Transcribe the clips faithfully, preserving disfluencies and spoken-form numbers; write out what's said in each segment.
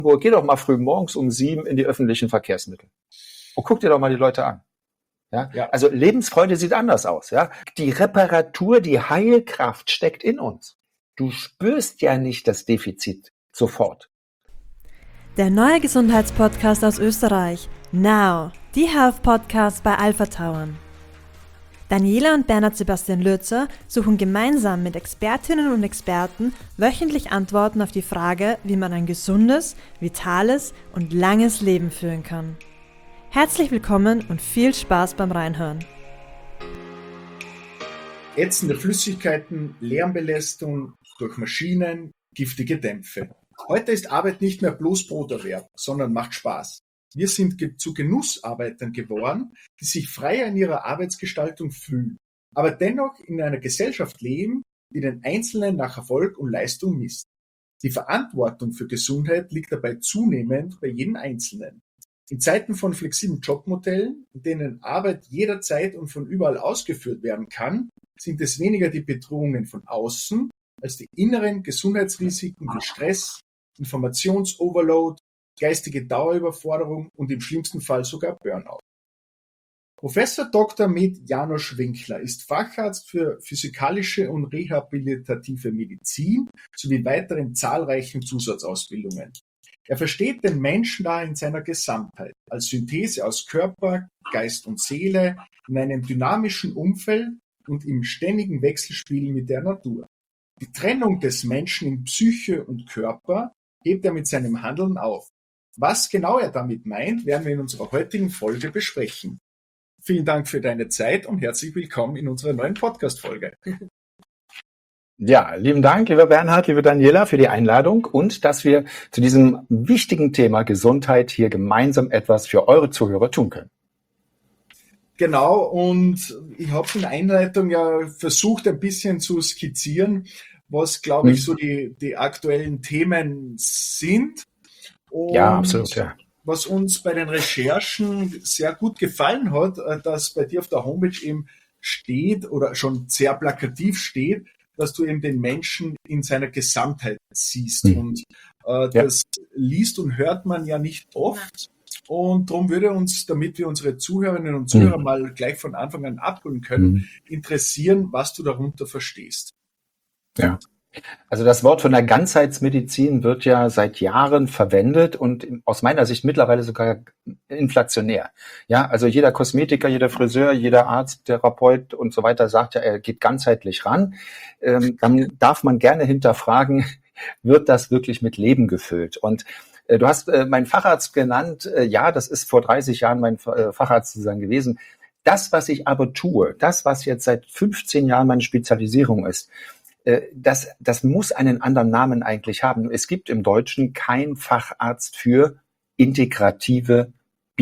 Geh doch mal früh morgens um sieben in die öffentlichen Verkehrsmittel. Und guck dir doch mal die Leute an. Ja? Ja. Also Lebensfreude sieht anders aus. Ja? Die Reparatur, die Heilkraft steckt in uns. Du spürst ja nicht das Defizit sofort. Der neue Gesundheitspodcast aus Österreich. Now, die Health Podcast bei Alpha Tauern. Daniela und Bernhard Sebastian Lürzer suchen gemeinsam mit Expertinnen und Experten wöchentlich Antworten auf die Frage, wie man ein gesundes, vitales und langes Leben führen kann. Herzlich willkommen und viel Spaß beim Reinhören. Ätzende Flüssigkeiten, Lärmbelästigung durch Maschinen, giftige Dämpfe. Heute ist Arbeit nicht mehr bloß Broterwerb, sondern macht Spaß. Wir sind zu Genussarbeitern geworden, die sich freier in ihrer Arbeitsgestaltung fühlen, aber dennoch in einer Gesellschaft leben, die den Einzelnen nach Erfolg und Leistung misst. Die Verantwortung für Gesundheit liegt dabei zunehmend bei jedem Einzelnen. In Zeiten von flexiblen Jobmodellen, in denen Arbeit jederzeit und von überall ausgeführt werden kann, sind es weniger die Bedrohungen von außen als die inneren Gesundheitsrisiken wie Stress, Informationsoverload, geistige Dauerüberforderung und im schlimmsten Fall sogar Burnout. Professor Doktor med. János Winkler ist Facharzt für physikalische und rehabilitative Medizin sowie weiteren zahlreichen Zusatzausbildungen. Er versteht den Menschen da in seiner Gesamtheit, als Synthese aus Körper, Geist und Seele, in einem dynamischen Umfeld und im ständigen Wechselspiel mit der Natur. Die Trennung des Menschen in Psyche und Körper hebt er mit seinem Handeln auf. Was genau er damit meint, werden wir in unserer heutigen Folge besprechen. Vielen Dank für deine Zeit und herzlich willkommen in unserer neuen Podcast-Folge. Ja, lieben Dank, lieber Bernhard, liebe Daniela, für die Einladung und dass wir zu diesem wichtigen Thema Gesundheit hier gemeinsam etwas für eure Zuhörer tun können. Genau, und ich habe in der Einleitung ja versucht, ein bisschen zu skizzieren, was, glaube ich, so die, die aktuellen Themen sind. Und ja, absolut, ja. Was uns bei den Recherchen sehr gut gefallen hat, dass bei dir auf der Homepage eben steht oder schon sehr plakativ steht, dass du eben den Menschen in seiner Gesamtheit siehst. Mhm. Und äh, das ja. liest und hört man ja nicht oft. Und darum würde uns, damit wir unsere Zuhörerinnen und Zuhörer mhm. mal gleich von Anfang an abholen können, mhm. interessieren, was du darunter verstehst. Ja. Also das Wort von der Ganzheitsmedizin wird ja seit Jahren verwendet und aus meiner Sicht mittlerweile sogar inflationär. Ja, also jeder Kosmetiker, jeder Friseur, jeder Arzt, Therapeut und so weiter sagt ja, er geht ganzheitlich ran. Ähm, dann darf man gerne hinterfragen, wird das wirklich mit Leben gefüllt? Und äh, du hast äh, meinen Facharzt genannt. Äh, ja, das ist vor dreißig Jahren mein äh, Facharzt sozusagen gewesen. Das, was ich aber tue, das, was jetzt seit fünfzehn Jahren meine Spezialisierung ist, Das, das muss einen anderen Namen eigentlich haben. Es gibt im Deutschen keinen Facharzt für integrative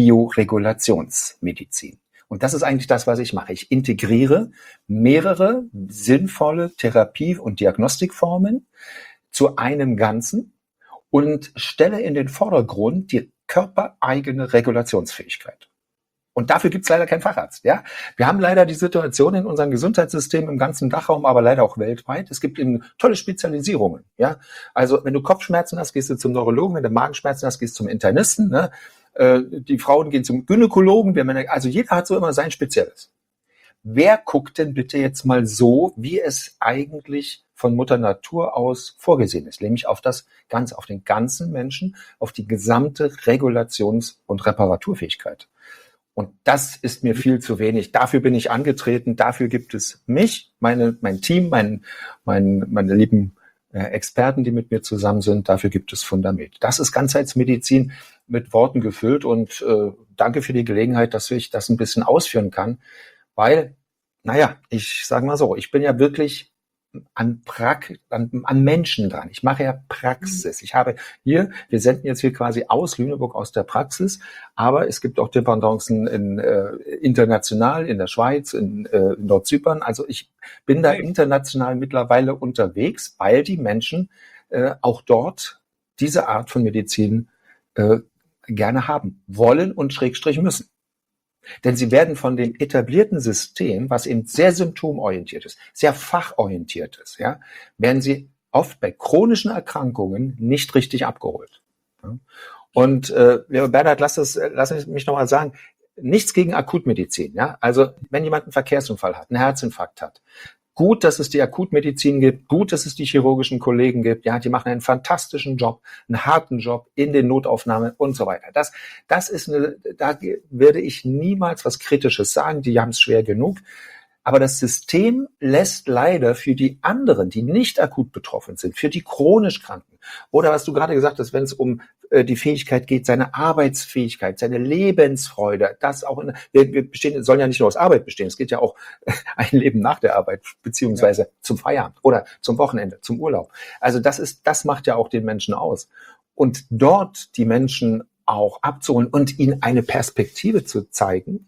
Bioregulationsmedizin. Und das ist eigentlich das, was ich mache. Ich integriere mehrere sinnvolle Therapie- und Diagnostikformen zu einem Ganzen und stelle in den Vordergrund die körpereigene Regulationsfähigkeit. Und dafür gibt es leider keinen Facharzt. Ja, wir haben leider die Situation in unserem Gesundheitssystem im ganzen Dachraum, aber leider auch weltweit. Es gibt eben tolle Spezialisierungen. Ja, also wenn du Kopfschmerzen hast, gehst du zum Neurologen. Wenn du Magenschmerzen hast, gehst du zum Internisten. Ne? Äh, die Frauen gehen zum Gynäkologen. Wir Männer, also jeder hat so immer sein Spezielles. Wer guckt denn bitte jetzt mal so, wie es eigentlich von Mutter Natur aus vorgesehen ist, nämlich auf das Ganze, auf den ganzen Menschen, auf die gesamte Regulations- und Reparaturfähigkeit. Und das ist mir viel zu wenig. Dafür bin ich angetreten. Dafür gibt es mich, meine, mein Team, mein, mein, meine lieben äh, Experten, die mit mir zusammen sind. Dafür gibt es Fundament. Das ist Ganzheitsmedizin mit Worten gefüllt. Und äh, danke für die Gelegenheit, dass ich das ein bisschen ausführen kann. Weil, naja, ich sage mal so, ich bin ja wirklich an, Prax- an, an Menschen dran. Ich mache ja Praxis. Ich habe hier, wir senden jetzt hier quasi aus Lüneburg aus der Praxis, aber es gibt auch Dependancen in, äh, international, in der Schweiz, in, äh, in Nordzypern. Also ich bin da international mittlerweile unterwegs, weil die Menschen äh, auch dort diese Art von Medizin äh, gerne haben wollen und Schrägstrich müssen. Denn sie werden von dem etablierten System, was eben sehr symptomorientiert ist, sehr fachorientiert ist, ja, werden sie oft bei chronischen Erkrankungen nicht richtig abgeholt. Und äh, Bernhard, lass, das, lass mich noch mal sagen, nichts gegen Akutmedizin. Ja? Also wenn jemand einen Verkehrsunfall hat, einen Herzinfarkt hat, gut, dass es die Akutmedizin gibt, gut, dass es die chirurgischen Kollegen gibt, ja, die machen einen fantastischen Job, einen harten Job in den Notaufnahmen und so weiter. Das, das ist eine, da werde ich niemals was Kritisches sagen, die haben es schwer genug. Aber das System lässt leider für die anderen, die nicht akut betroffen sind, für die chronisch Kranken oder was du gerade gesagt hast, wenn es um äh, die Fähigkeit geht, seine Arbeitsfähigkeit, seine Lebensfreude, das auch in, wir, wir bestehen, sollen ja nicht nur aus Arbeit bestehen, es geht ja auch ein Leben nach der Arbeit, beziehungsweise ja. zum Feierabend oder zum Wochenende, zum Urlaub. Also das ist, das macht ja auch den Menschen aus. Und dort die Menschen auch abzuholen und ihnen eine Perspektive zu zeigen,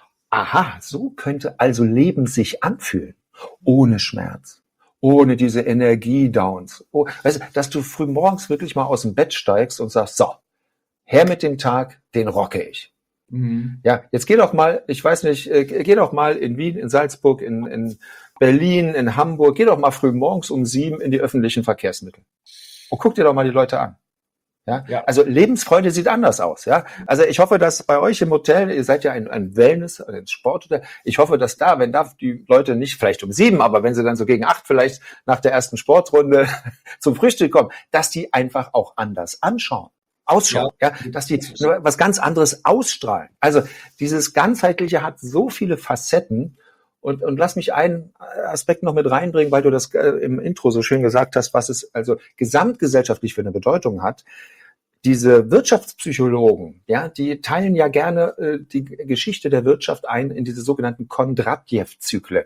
aha, so könnte also Leben sich anfühlen. Ohne Schmerz, ohne diese Energiedowns. Oh, weißt du, dass du früh morgens wirklich mal aus dem Bett steigst und sagst, so, her mit dem Tag, den rocke ich. Mhm. Ja, jetzt geh doch mal, ich weiß nicht, äh, geh doch mal in Wien, in Salzburg, in, in Berlin, in Hamburg, geh doch mal früh morgens um sieben in die öffentlichen Verkehrsmittel. Und guck dir doch mal die Leute an. Ja? ja, also Lebensfreude sieht anders aus. Ja, also ich hoffe, dass bei euch im Hotel, ihr seid ja ein, ein Wellness, ein Sporthotel. Ich hoffe, dass da, wenn da die Leute nicht vielleicht um sieben, aber wenn sie dann so gegen acht vielleicht nach der ersten Sportrunde zum Frühstück kommen, dass die einfach auch anders anschauen, ausschauen, ja, ja dass die was ganz anderes ausstrahlen. Also dieses ganzheitliche hat so viele Facetten. Und, und lass mich einen Aspekt noch mit reinbringen, weil du das äh, im Intro so schön gesagt hast, was es also gesamtgesellschaftlich für eine Bedeutung hat. Diese Wirtschaftspsychologen, ja, die teilen ja gerne äh, die Geschichte der Wirtschaft ein in diese sogenannten Kondratjew-Zyklen.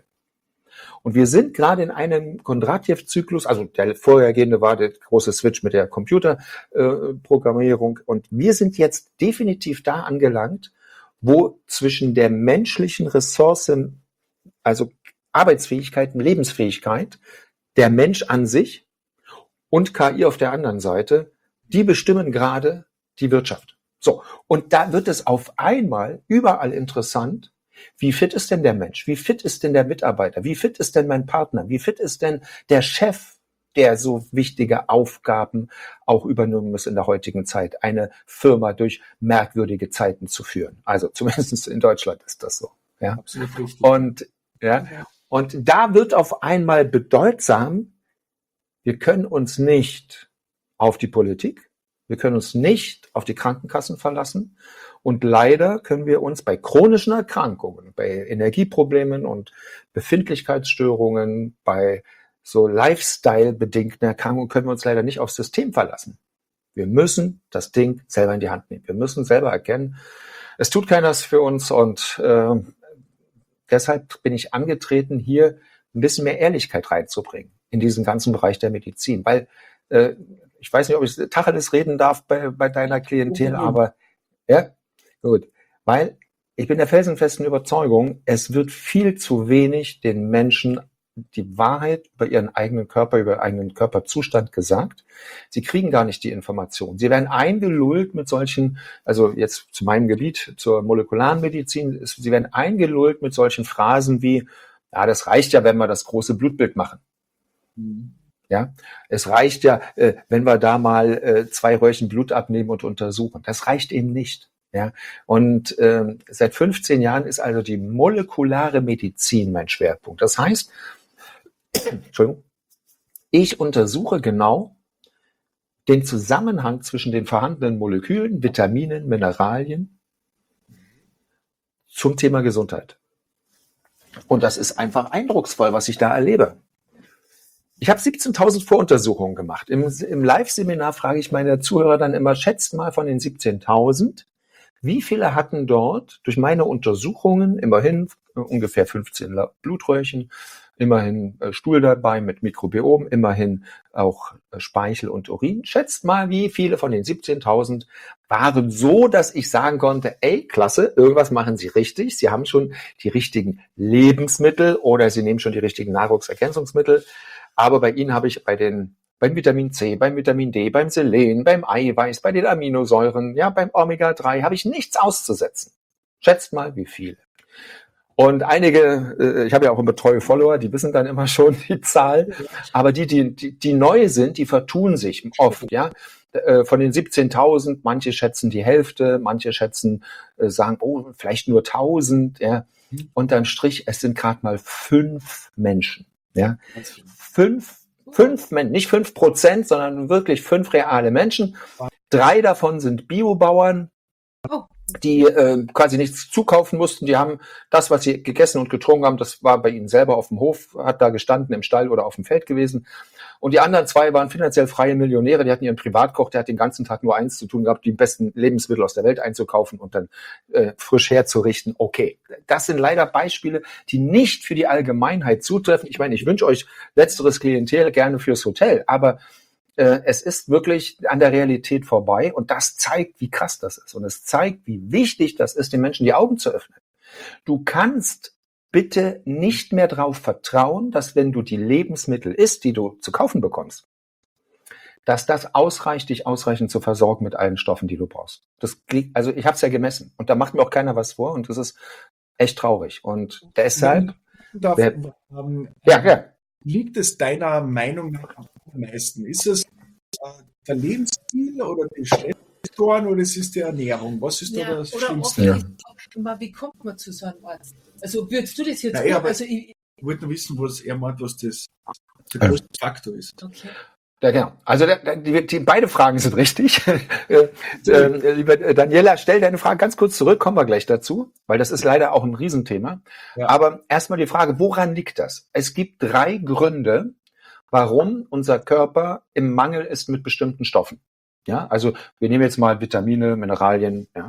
Und wir sind gerade in einem Kondratjew-Zyklus, also der vorhergehende war der große Switch mit der Computerprogrammierung. Äh, und wir sind jetzt definitiv da angelangt, wo zwischen der menschlichen Ressource, also Arbeitsfähigkeit, Lebensfähigkeit, der Mensch an sich und K I auf der anderen Seite, die bestimmen gerade die Wirtschaft. So, und da wird es auf einmal überall interessant, wie fit ist denn der Mensch, wie fit ist denn der Mitarbeiter, wie fit ist denn mein Partner, wie fit ist denn der Chef, der so wichtige Aufgaben auch übernehmen muss in der heutigen Zeit, eine Firma durch merkwürdige Zeiten zu führen. Also zumindest in Deutschland ist das so. Ja? Absolut richtig. Und Ja, und da wird auf einmal bedeutsam, wir können uns nicht auf die Politik, wir können uns nicht auf die Krankenkassen verlassen und leider können wir uns bei chronischen Erkrankungen, bei Energieproblemen und Befindlichkeitsstörungen, bei so Lifestyle-bedingten Erkrankungen können wir uns leider nicht aufs System verlassen. Wir müssen das Ding selber in die Hand nehmen. Wir müssen selber erkennen, es tut keiner für uns und äh, deshalb bin ich angetreten, hier ein bisschen mehr Ehrlichkeit reinzubringen in diesen ganzen Bereich der Medizin. Weil, äh, ich weiß nicht, ob ich Tacheles reden darf bei, bei deiner Klientel, mhm. aber ja, gut. Weil ich bin der felsenfesten Überzeugung, es wird viel zu wenig den Menschen die Wahrheit über ihren eigenen Körper, über ihren eigenen Körperzustand gesagt. Sie kriegen gar nicht die Information. Sie werden eingelullt mit solchen, also jetzt zu meinem Gebiet, zur molekularen Medizin, sie werden eingelullt mit solchen Phrasen wie, ja, das reicht ja, wenn wir das große Blutbild machen. Mhm. Ja, es reicht ja, äh, wenn wir da mal äh, zwei Röhrchen Blut abnehmen und untersuchen. Das reicht eben nicht. Ja, und äh, seit fünfzehn Jahren ist also die molekulare Medizin mein Schwerpunkt. Das heißt, Entschuldigung, ich untersuche genau den Zusammenhang zwischen den vorhandenen Molekülen, Vitaminen, Mineralien zum Thema Gesundheit. Und das ist einfach eindrucksvoll, was ich da erlebe. Ich habe siebzehntausend Voruntersuchungen gemacht. Im, im Live-Seminar frage ich meine Zuhörer dann immer, schätzt mal von den siebzehntausend, wie viele hatten dort durch meine Untersuchungen immerhin äh, ungefähr fünfzehn Blutröhrchen, immerhin äh, Stuhl dabei mit Mikrobiom, immerhin auch äh, Speichel und Urin. Schätzt mal, wie viele von den siebzehntausend waren so, dass ich sagen konnte, ey, klasse, irgendwas machen Sie richtig. Sie haben schon die richtigen Lebensmittel oder Sie nehmen schon die richtigen Nahrungsergänzungsmittel. Aber bei Ihnen habe ich bei den beim Vitamin C, beim Vitamin D, beim Selen, beim Eiweiß, bei den Aminosäuren, ja, beim Omega drei habe ich nichts auszusetzen. Schätzt mal, wie viele. Und einige, ich habe ja auch immer treue Follower, die wissen dann immer schon die Zahl, aber die, die, die, die neu sind, die vertun sich oft, ja. äh, von den siebzehntausend, manche schätzen die Hälfte, manche schätzen, äh, sagen, oh, vielleicht nur tausend, ja. Unterm Strich, es sind gerade mal fünf Menschen, ja. Fünf, fünf Menschen, nicht fünf Prozent, sondern wirklich fünf reale Menschen. Drei davon sind Biobauern, die äh, quasi nichts zukaufen mussten. Die haben das, was sie gegessen und getrunken haben, das war bei ihnen selber auf dem Hof, hat da gestanden im Stall oder auf dem Feld gewesen. Und die anderen zwei waren finanziell freie Millionäre, die hatten ihren Privatkoch, der hat den ganzen Tag nur eins zu tun gehabt, die besten Lebensmittel aus der Welt einzukaufen und dann äh, frisch herzurichten. Okay, das sind leider Beispiele, die nicht für die Allgemeinheit zutreffen. Ich meine, ich wünsche euch letzteres Klientel gerne fürs Hotel, aber äh, es ist wirklich an der Realität vorbei und das zeigt, wie krass das ist. Und es zeigt, wie wichtig das ist, den Menschen die Augen zu öffnen. Du kannst bitte nicht mehr darauf vertrauen, dass wenn du die Lebensmittel isst, die du zu kaufen bekommst, dass das ausreicht, dich ausreichend zu versorgen mit allen Stoffen, die du brauchst. Das, also ich habe es ja gemessen und da macht mir auch keiner was vor und das ist echt traurig. Und deshalb Darf, wer, ähm, ja, ja. liegt es deiner Meinung nach am meisten? Ist es äh, der Lebensstil oder die Stressfaktoren oder ist es die Ernährung? Was ist ja, da das oder Schlimmste? Ja. Ja. Wie kommt man zu so einem Arzt? Also würdest du das jetzt... Naja, also ich, ich wollte nur wissen, was er meint, was das der größte Faktor ist. Okay. Ja, genau. Also die, die, beide Fragen sind richtig. äh, äh, liebe Daniela, stell deine Frage ganz kurz zurück, kommen wir gleich dazu, weil das ist leider auch ein Riesenthema. Ja. Aber erstmal die Frage, woran liegt das? Es gibt drei Gründe, warum unser Körper im Mangel ist mit bestimmten Stoffen. Ja, also wir nehmen jetzt mal Vitamine, Mineralien. Ja.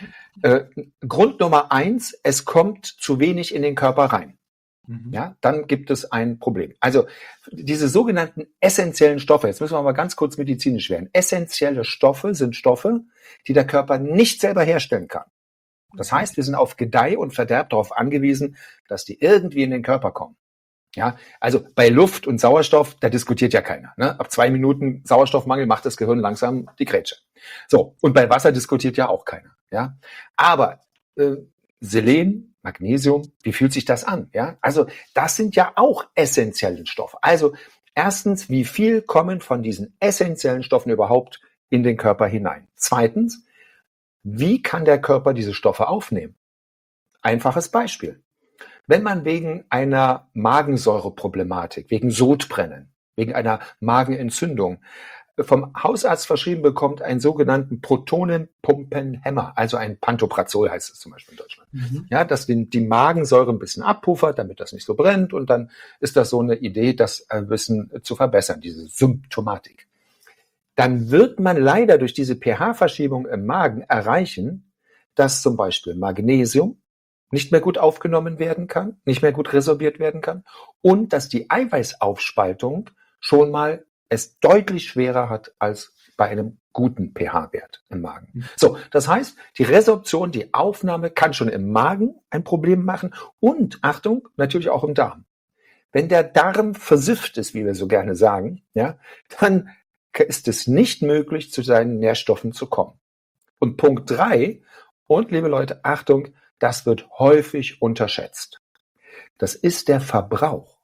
Äh, Grund Nummer eins, es kommt zu wenig in den Körper rein. Ja, dann gibt es ein Problem. Also diese sogenannten essentiellen Stoffe, jetzt müssen wir mal ganz kurz medizinisch werden. Essentielle Stoffe sind Stoffe, die der Körper nicht selber herstellen kann. Das heißt, wir sind auf Gedeih und Verderb darauf angewiesen, dass die irgendwie in den Körper kommen. Ja, also bei Luft und Sauerstoff, da diskutiert ja keiner. Ne? Ab zwei Minuten Sauerstoffmangel macht das Gehirn langsam die Grätsche. So, und bei Wasser diskutiert ja auch keiner. Ja, aber äh, Selen, Magnesium, wie fühlt sich das an? Ja, also das sind ja auch essentielle Stoffe. Also erstens, wie viel kommen von diesen essentiellen Stoffen überhaupt in den Körper hinein? Zweitens, wie kann der Körper diese Stoffe aufnehmen? Einfaches Beispiel. Wenn man wegen einer Magensäureproblematik, wegen Sodbrennen, wegen einer Magenentzündung vom Hausarzt verschrieben bekommt, einen sogenannten Protonenpumpenhemmer, also ein Pantoprazol heißt es zum Beispiel in Deutschland. Mhm. Ja, dass die, die Magensäure ein bisschen abpuffert, damit das nicht so brennt und dann ist das so eine Idee, das ein bisschen zu verbessern, diese Symptomatik. Dann wird man leider durch diese pH-Verschiebung im Magen erreichen, dass zum Beispiel Magnesium nicht mehr gut aufgenommen werden kann, nicht mehr gut resorbiert werden kann und dass die Eiweißaufspaltung schon mal es deutlich schwerer hat als bei einem guten pH-Wert im Magen. So, das heißt, die Resorption, die Aufnahme kann schon im Magen ein Problem machen und, Achtung, natürlich auch im Darm. Wenn der Darm versifft ist, wie wir so gerne sagen, ja, dann ist es nicht möglich, zu seinen Nährstoffen zu kommen. Und Punkt drei, und liebe Leute, Achtung, das wird häufig unterschätzt. Das ist der Verbrauch.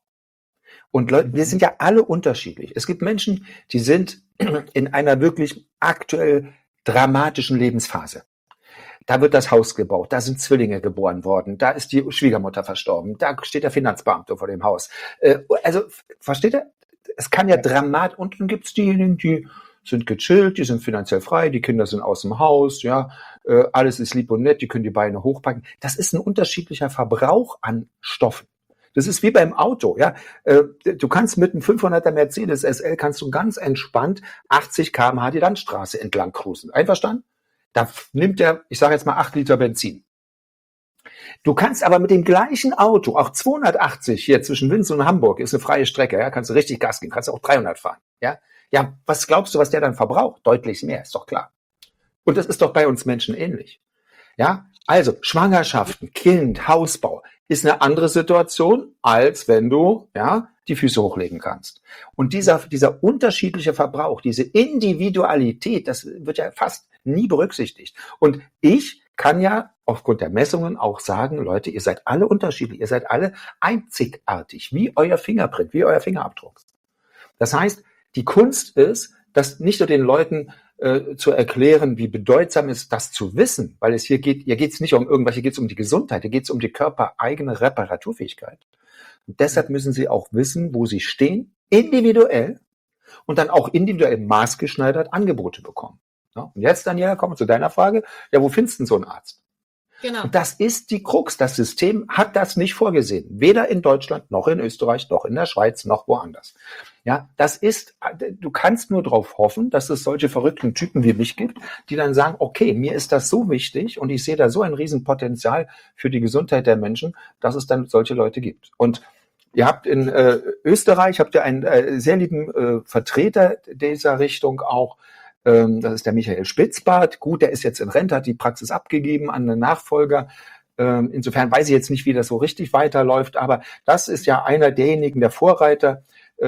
Und Leute, wir sind ja alle unterschiedlich. Es gibt Menschen, die sind in einer wirklich aktuell dramatischen Lebensphase. Da wird das Haus gebaut, da sind Zwillinge geboren worden, da ist die Schwiegermutter verstorben, da steht der Finanzbeamte vor dem Haus. Also, versteht ihr? Es kann ja dramatisch, und dann gibt es diejenigen, die sind gechillt, die sind finanziell frei, die Kinder sind aus dem Haus, ja, alles ist lieb und nett, die können die Beine hochpacken. Das ist ein unterschiedlicher Verbrauch an Stoffen. Das ist wie beim Auto, ja. Du kannst mit einem fünfhunderter Mercedes S L kannst du ganz entspannt achtzig Kilometer pro Stunde die Landstraße entlang cruisen. Einverstanden? Da nimmt der, ich sage jetzt mal acht Liter Benzin. Du kannst aber mit dem gleichen Auto, auch zweihundertachtzig hier zwischen Winz und Hamburg, ist eine freie Strecke, ja, kannst du richtig Gas geben, kannst du auch dreihundert fahren, ja. Ja, was glaubst du, was der dann verbraucht? Deutlich mehr, ist doch klar. Und das ist doch bei uns Menschen ähnlich. Ja, also Schwangerschaften, Kind, Hausbau ist eine andere Situation, als wenn du ja die Füße hochlegen kannst. Und dieser, dieser unterschiedliche Verbrauch, diese Individualität, das wird ja fast nie berücksichtigt. Und ich kann ja aufgrund der Messungen auch sagen, Leute, ihr seid alle unterschiedlich, ihr seid alle einzigartig, wie euer Fingerprint, wie euer Fingerabdruck. Das heißt, die Kunst ist, das nicht nur den Leuten äh, zu erklären, wie bedeutsam ist, das zu wissen, weil es hier geht, hier geht es nicht um irgendwas, hier geht es um die Gesundheit, hier geht es um die körpereigene Reparaturfähigkeit. Und deshalb müssen sie auch wissen, wo sie stehen, individuell und dann auch individuell maßgeschneidert Angebote bekommen. Ja, und jetzt, Daniela, kommen wir zu deiner Frage. Ja, wo findest du denn so einen Arzt? Genau. Und das ist die Krux. Das System hat das nicht vorgesehen. Weder in Deutschland, noch in Österreich, noch in der Schweiz, noch woanders. Ja, das ist, du kannst nur darauf hoffen, dass es solche verrückten Typen wie mich gibt, die dann sagen, okay, mir ist das so wichtig und ich sehe da so ein Riesenpotenzial für die Gesundheit der Menschen, dass es dann solche Leute gibt. Und ihr habt in äh, Österreich, habt ihr einen äh, sehr lieben äh, Vertreter dieser Richtung auch, das ist der Michael Spitzbart. Gut, der ist jetzt in Rente, hat die Praxis abgegeben an einen Nachfolger. Insofern weiß ich jetzt nicht, wie das so richtig weiterläuft, aber das ist ja einer derjenigen, der Vorreiter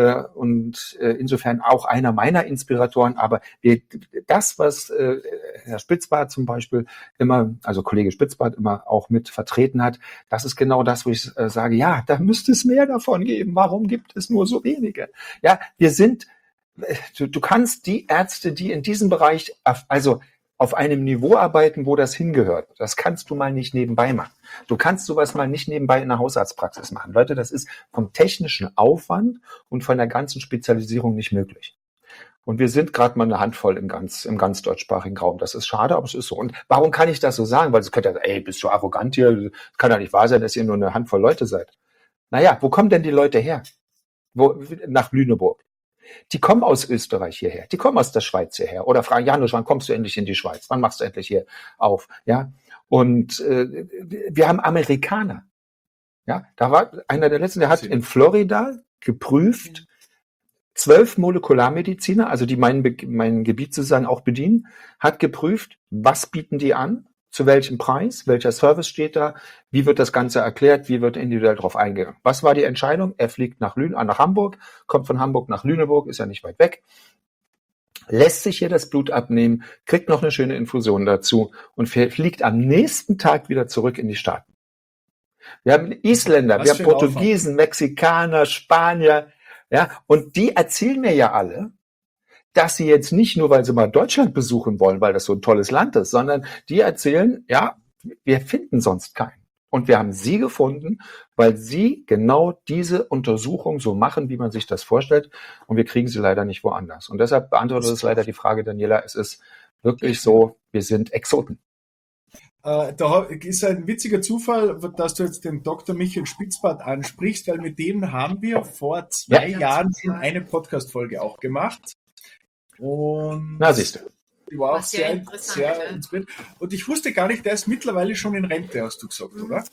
und insofern auch einer meiner Inspiratoren. Aber das, was Herr Spitzbart zum Beispiel immer, also Kollege Spitzbart immer auch mit vertreten hat, das ist genau das, wo ich sage, ja, da müsste es mehr davon geben. Warum gibt es nur so wenige? Ja, wir sind Du, du kannst die Ärzte, die in diesem Bereich, auf, also auf einem Niveau arbeiten, wo das hingehört, das kannst du mal nicht nebenbei machen. Du kannst sowas mal nicht nebenbei in der Hausarztpraxis machen. Leute, das ist vom technischen Aufwand und von der ganzen Spezialisierung nicht möglich. Und wir sind gerade mal eine Handvoll im ganz, im ganz deutschsprachigen Raum. Das ist schade, aber es ist so. Und warum kann ich das so sagen? Weil es könnte ja sagen, ey, bist du arrogant hier? Kann ja nicht wahr sein, dass ihr nur eine Handvoll Leute seid. Naja, wo kommen denn die Leute her? Wo, nach Lüneburg. Die kommen aus Österreich hierher, die kommen aus der Schweiz hierher oder fragen, Janusz, wann kommst du endlich in die Schweiz? Wann machst du endlich hier auf? Ja, und äh, wir haben Amerikaner. Ja, da war einer der letzten, der hat in Florida geprüft, zwölf Molekularmediziner, also die mein, mein Gebiet sozusagen auch bedienen, hat geprüft, was bieten die an? Zu welchem Preis, welcher Service steht da, wie wird das Ganze erklärt, wie wird individuell darauf eingegangen. Was war die Entscheidung? Er fliegt nach, Lün- nach Hamburg, kommt von Hamburg nach Lüneburg, ist ja nicht weit weg, lässt sich hier das Blut abnehmen, kriegt noch eine schöne Infusion dazu und fliegt am nächsten Tag wieder zurück in die Staaten. Wir haben Isländer, Was wir haben für ein Portugiesen, Mexikaner, Spanier, ja, und die erzählen mir ja alle, dass sie jetzt nicht nur, weil sie mal Deutschland besuchen wollen, weil das so ein tolles Land ist, sondern die erzählen, ja, wir finden sonst keinen. Und wir haben sie gefunden, weil sie genau diese Untersuchung so machen, wie man sich das vorstellt. Und wir kriegen sie leider nicht woanders. Und deshalb beantwortet es leider die Frage, Daniela, es ist wirklich so, wir sind Exoten. Äh, da ist ein witziger Zufall, dass du jetzt den Doktor Michael Spitzbart ansprichst, weil mit dem haben wir vor zwei Ja. Jahren schon eine Podcast-Folge auch gemacht. Und Na, siehst du. die war auch Was sehr sehr, interessant, sehr ja. inspirierend. Und ich wusste gar nicht, der ist mittlerweile schon in Rente, hast du gesagt, oder?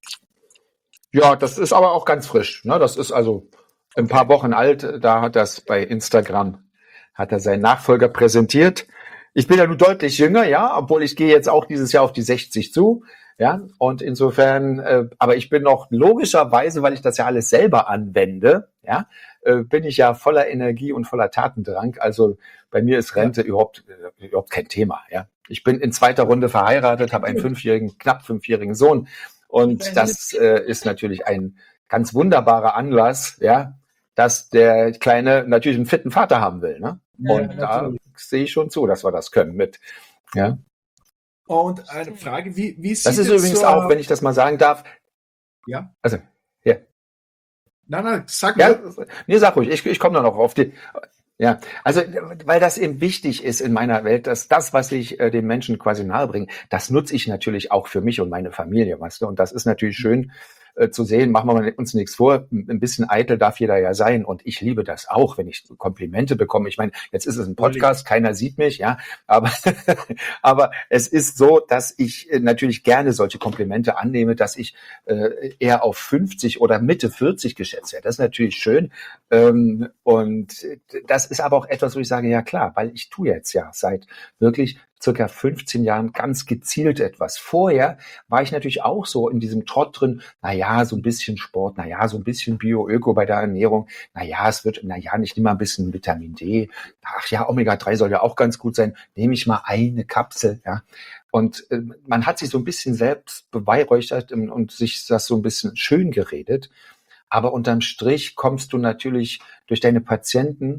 Ja, das ist aber auch ganz frisch. Ne? Das ist also ein paar Wochen alt. Da hat das bei Instagram, hat er seinen Nachfolger präsentiert. Ich bin ja nun deutlich jünger, ja, obwohl ich gehe jetzt auch dieses Jahr auf die sechzig zu. Ja, und insofern, äh, aber ich bin noch logischerweise, weil ich das ja alles selber anwende, ja, äh, bin ich ja voller Energie und voller Tatendrang. Also bei mir ist Rente ja. überhaupt äh, überhaupt kein Thema. Ja, ich bin in zweiter Runde verheiratet, habe einen fünfjährigen, knapp fünfjährigen Sohn, und das äh, ist natürlich ein ganz wunderbarer Anlass, ja, dass der Kleine natürlich einen fitten Vater haben will, ne? Ja, und da natürlich. sehe ich schon zu, dass wir das können mit, ja. Und eine Frage, wie, wie sieht Das ist jetzt übrigens so, auch, wenn ich das mal sagen darf, ja? also, ja. Nein, nein, sag Ja, mir. nee, sag ruhig, ich, ich komme da noch auf die. Ja, also weil das eben wichtig ist in meiner Welt, dass das, was ich äh, den Menschen quasi nahebringe, das nutze ich natürlich auch für mich und meine Familie, weißt du. Und das ist natürlich schön äh, zu sehen, machen wir uns nichts vor, ein bisschen eitel darf jeder ja sein. Und ich liebe das auch, wenn ich Komplimente bekomme. Ich meine, jetzt ist es ein Podcast, keiner sieht mich, ja, aber aber es ist so, dass ich äh, natürlich gerne solche Komplimente annehme, dass ich äh, eher auf fünfzig oder Mitte vierzig geschätzt werde. Das ist natürlich schön. Ähm, und das ist aber auch etwas, wo ich sage, ja klar, weil ich tue jetzt ja seit wirklich circa fünfzehn Jahren ganz gezielt etwas. Vorher war ich natürlich auch so in diesem Trott drin, na ja, so ein bisschen Sport, na ja, so ein bisschen Bio-Öko bei der Ernährung, na ja, es wird, na ja, ich nehme mal ein bisschen Vitamin D, ach ja, Omega drei soll ja auch ganz gut sein, nehme ich mal eine Kapsel, ja. Und äh, man hat sich so ein bisschen selbst beweihräuchert und, und sich das so ein bisschen schön geredet. Aber unterm Strich kommst du natürlich durch deine Patienten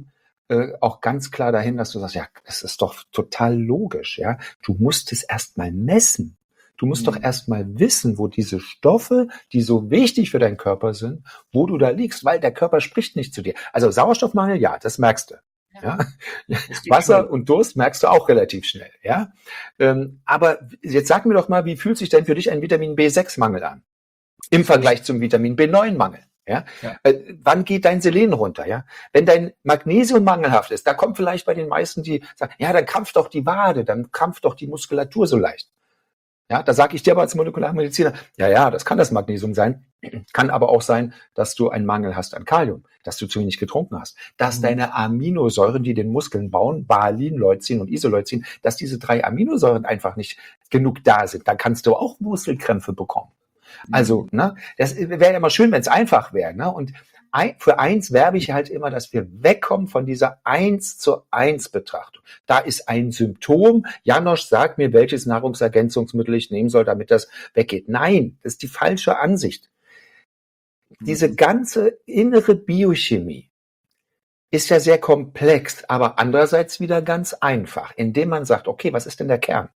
äh, auch ganz klar dahin, dass du sagst, ja, das ist doch total logisch, ja. Du musst es erstmal messen. Du musst mhm. doch erstmal wissen, wo diese Stoffe, die so wichtig für deinen Körper sind, wo du da liegst, weil der Körper spricht nicht zu dir. Also Sauerstoffmangel, ja, das merkst du. Ja. Ja. Wasser schnell. Und Durst merkst du auch relativ schnell, ja. Ähm, aber jetzt sag mir doch mal, wie fühlt sich denn für dich ein Vitamin B sechs Mangel an? Im Vergleich zum Vitamin B neun Mangel. Ja? Ja. Äh, wann geht dein Selen runter? Ja? Wenn dein Magnesium mangelhaft ist, da kommt vielleicht bei den meisten, die sagen, ja, dann krampft doch die Wade, dann krampft doch die Muskulatur so leicht. Ja, da sage ich dir aber als Molekularmediziner, ja, ja, das kann das Magnesium sein, kann aber auch sein, dass du einen Mangel hast an Kalium, dass du zu wenig getrunken hast, dass mhm. deine Aminosäuren, die den Muskeln bauen, Valin, Leucin und Isoleucin, dass diese drei Aminosäuren einfach nicht genug da sind. Dann kannst du auch Muskelkrämpfe bekommen. Also, ne, das wäre ja mal schön, wenn es einfach wäre, ne? Und ein, für eins werbe ich halt immer, dass wir wegkommen von dieser eins zu eins Betrachtung. Da ist ein Symptom. Janosch sagt mir, welches Nahrungsergänzungsmittel ich nehmen soll, damit das weggeht. Nein, das ist die falsche Ansicht. Diese ganze innere Biochemie ist ja sehr komplex, aber andererseits wieder ganz einfach, indem man sagt, okay, was ist denn der Kern?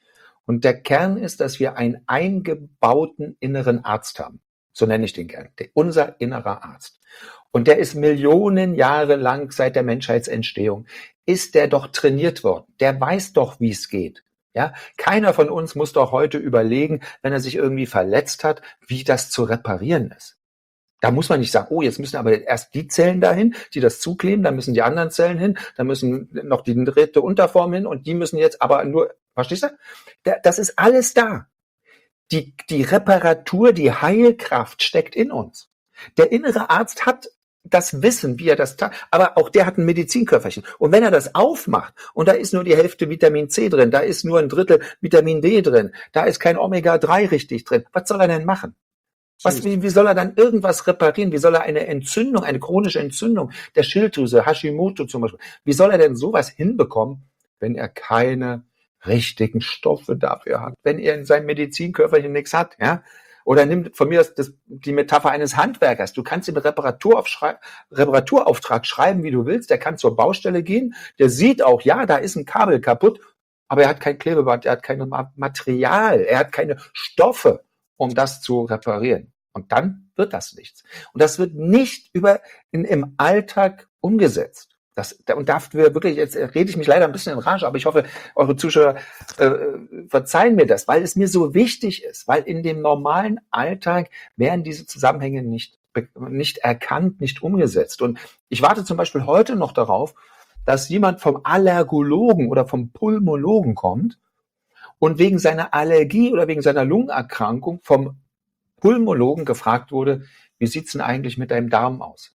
Und der Kern ist, dass wir einen eingebauten inneren Arzt haben. So nenne ich den Kern. Der, unser innerer Arzt. Und der ist Millionen Jahre lang seit der Menschheitsentstehung, ist der doch trainiert worden. Der weiß doch, wie es geht. Ja, keiner von uns muss doch heute überlegen, wenn er sich irgendwie verletzt hat, wie das zu reparieren ist. Da muss man nicht sagen, oh, jetzt müssen aber erst die Zellen dahin, die das zukleben, dann müssen die anderen Zellen hin, dann müssen noch die dritte Unterform hin und die müssen jetzt aber nur, verstehst du? Das ist alles da. Die, die Reparatur, die Heilkraft steckt in uns. Der innere Arzt hat das Wissen, wie er das tat, aber auch der hat ein Medizinköfferchen. Und wenn er das aufmacht und da ist nur die Hälfte Vitamin C drin, da ist nur ein Drittel Vitamin D drin, da ist kein Omega drei richtig drin, was soll er denn machen? Was, wie, wie soll er dann irgendwas reparieren? Wie soll er eine Entzündung, eine chronische Entzündung der Schilddrüse, Hashimoto zum Beispiel, wie soll er denn sowas hinbekommen, wenn er keine richtigen Stoffe dafür hat, wenn er in seinem Medizinkörperchen nichts hat, ja? Oder nimm von mir das, das, die Metapher eines Handwerkers. Du kannst ihm Reparaturaufschrei- Reparaturauftrag schreiben, wie du willst. Der kann zur Baustelle gehen. Der sieht auch, ja, da ist ein Kabel kaputt, aber er hat kein Klebeband, er hat kein Material, er hat keine Stoffe, um das zu reparieren. Und dann wird das nichts. Und das wird nicht über in, im Alltag umgesetzt. Das, und dafür wirklich, jetzt rede ich mich leider ein bisschen in Rage, aber ich hoffe, eure Zuschauer äh, verzeihen mir das, weil es mir so wichtig ist, weil in dem normalen Alltag werden diese Zusammenhänge nicht, nicht erkannt, nicht umgesetzt. Und ich warte zum Beispiel heute noch darauf, dass jemand vom Allergologen oder vom Pulmologen kommt und wegen seiner Allergie oder wegen seiner Lungenerkrankung vom Pulmologen gefragt wurde, wie sieht's denn eigentlich mit deinem Darm aus?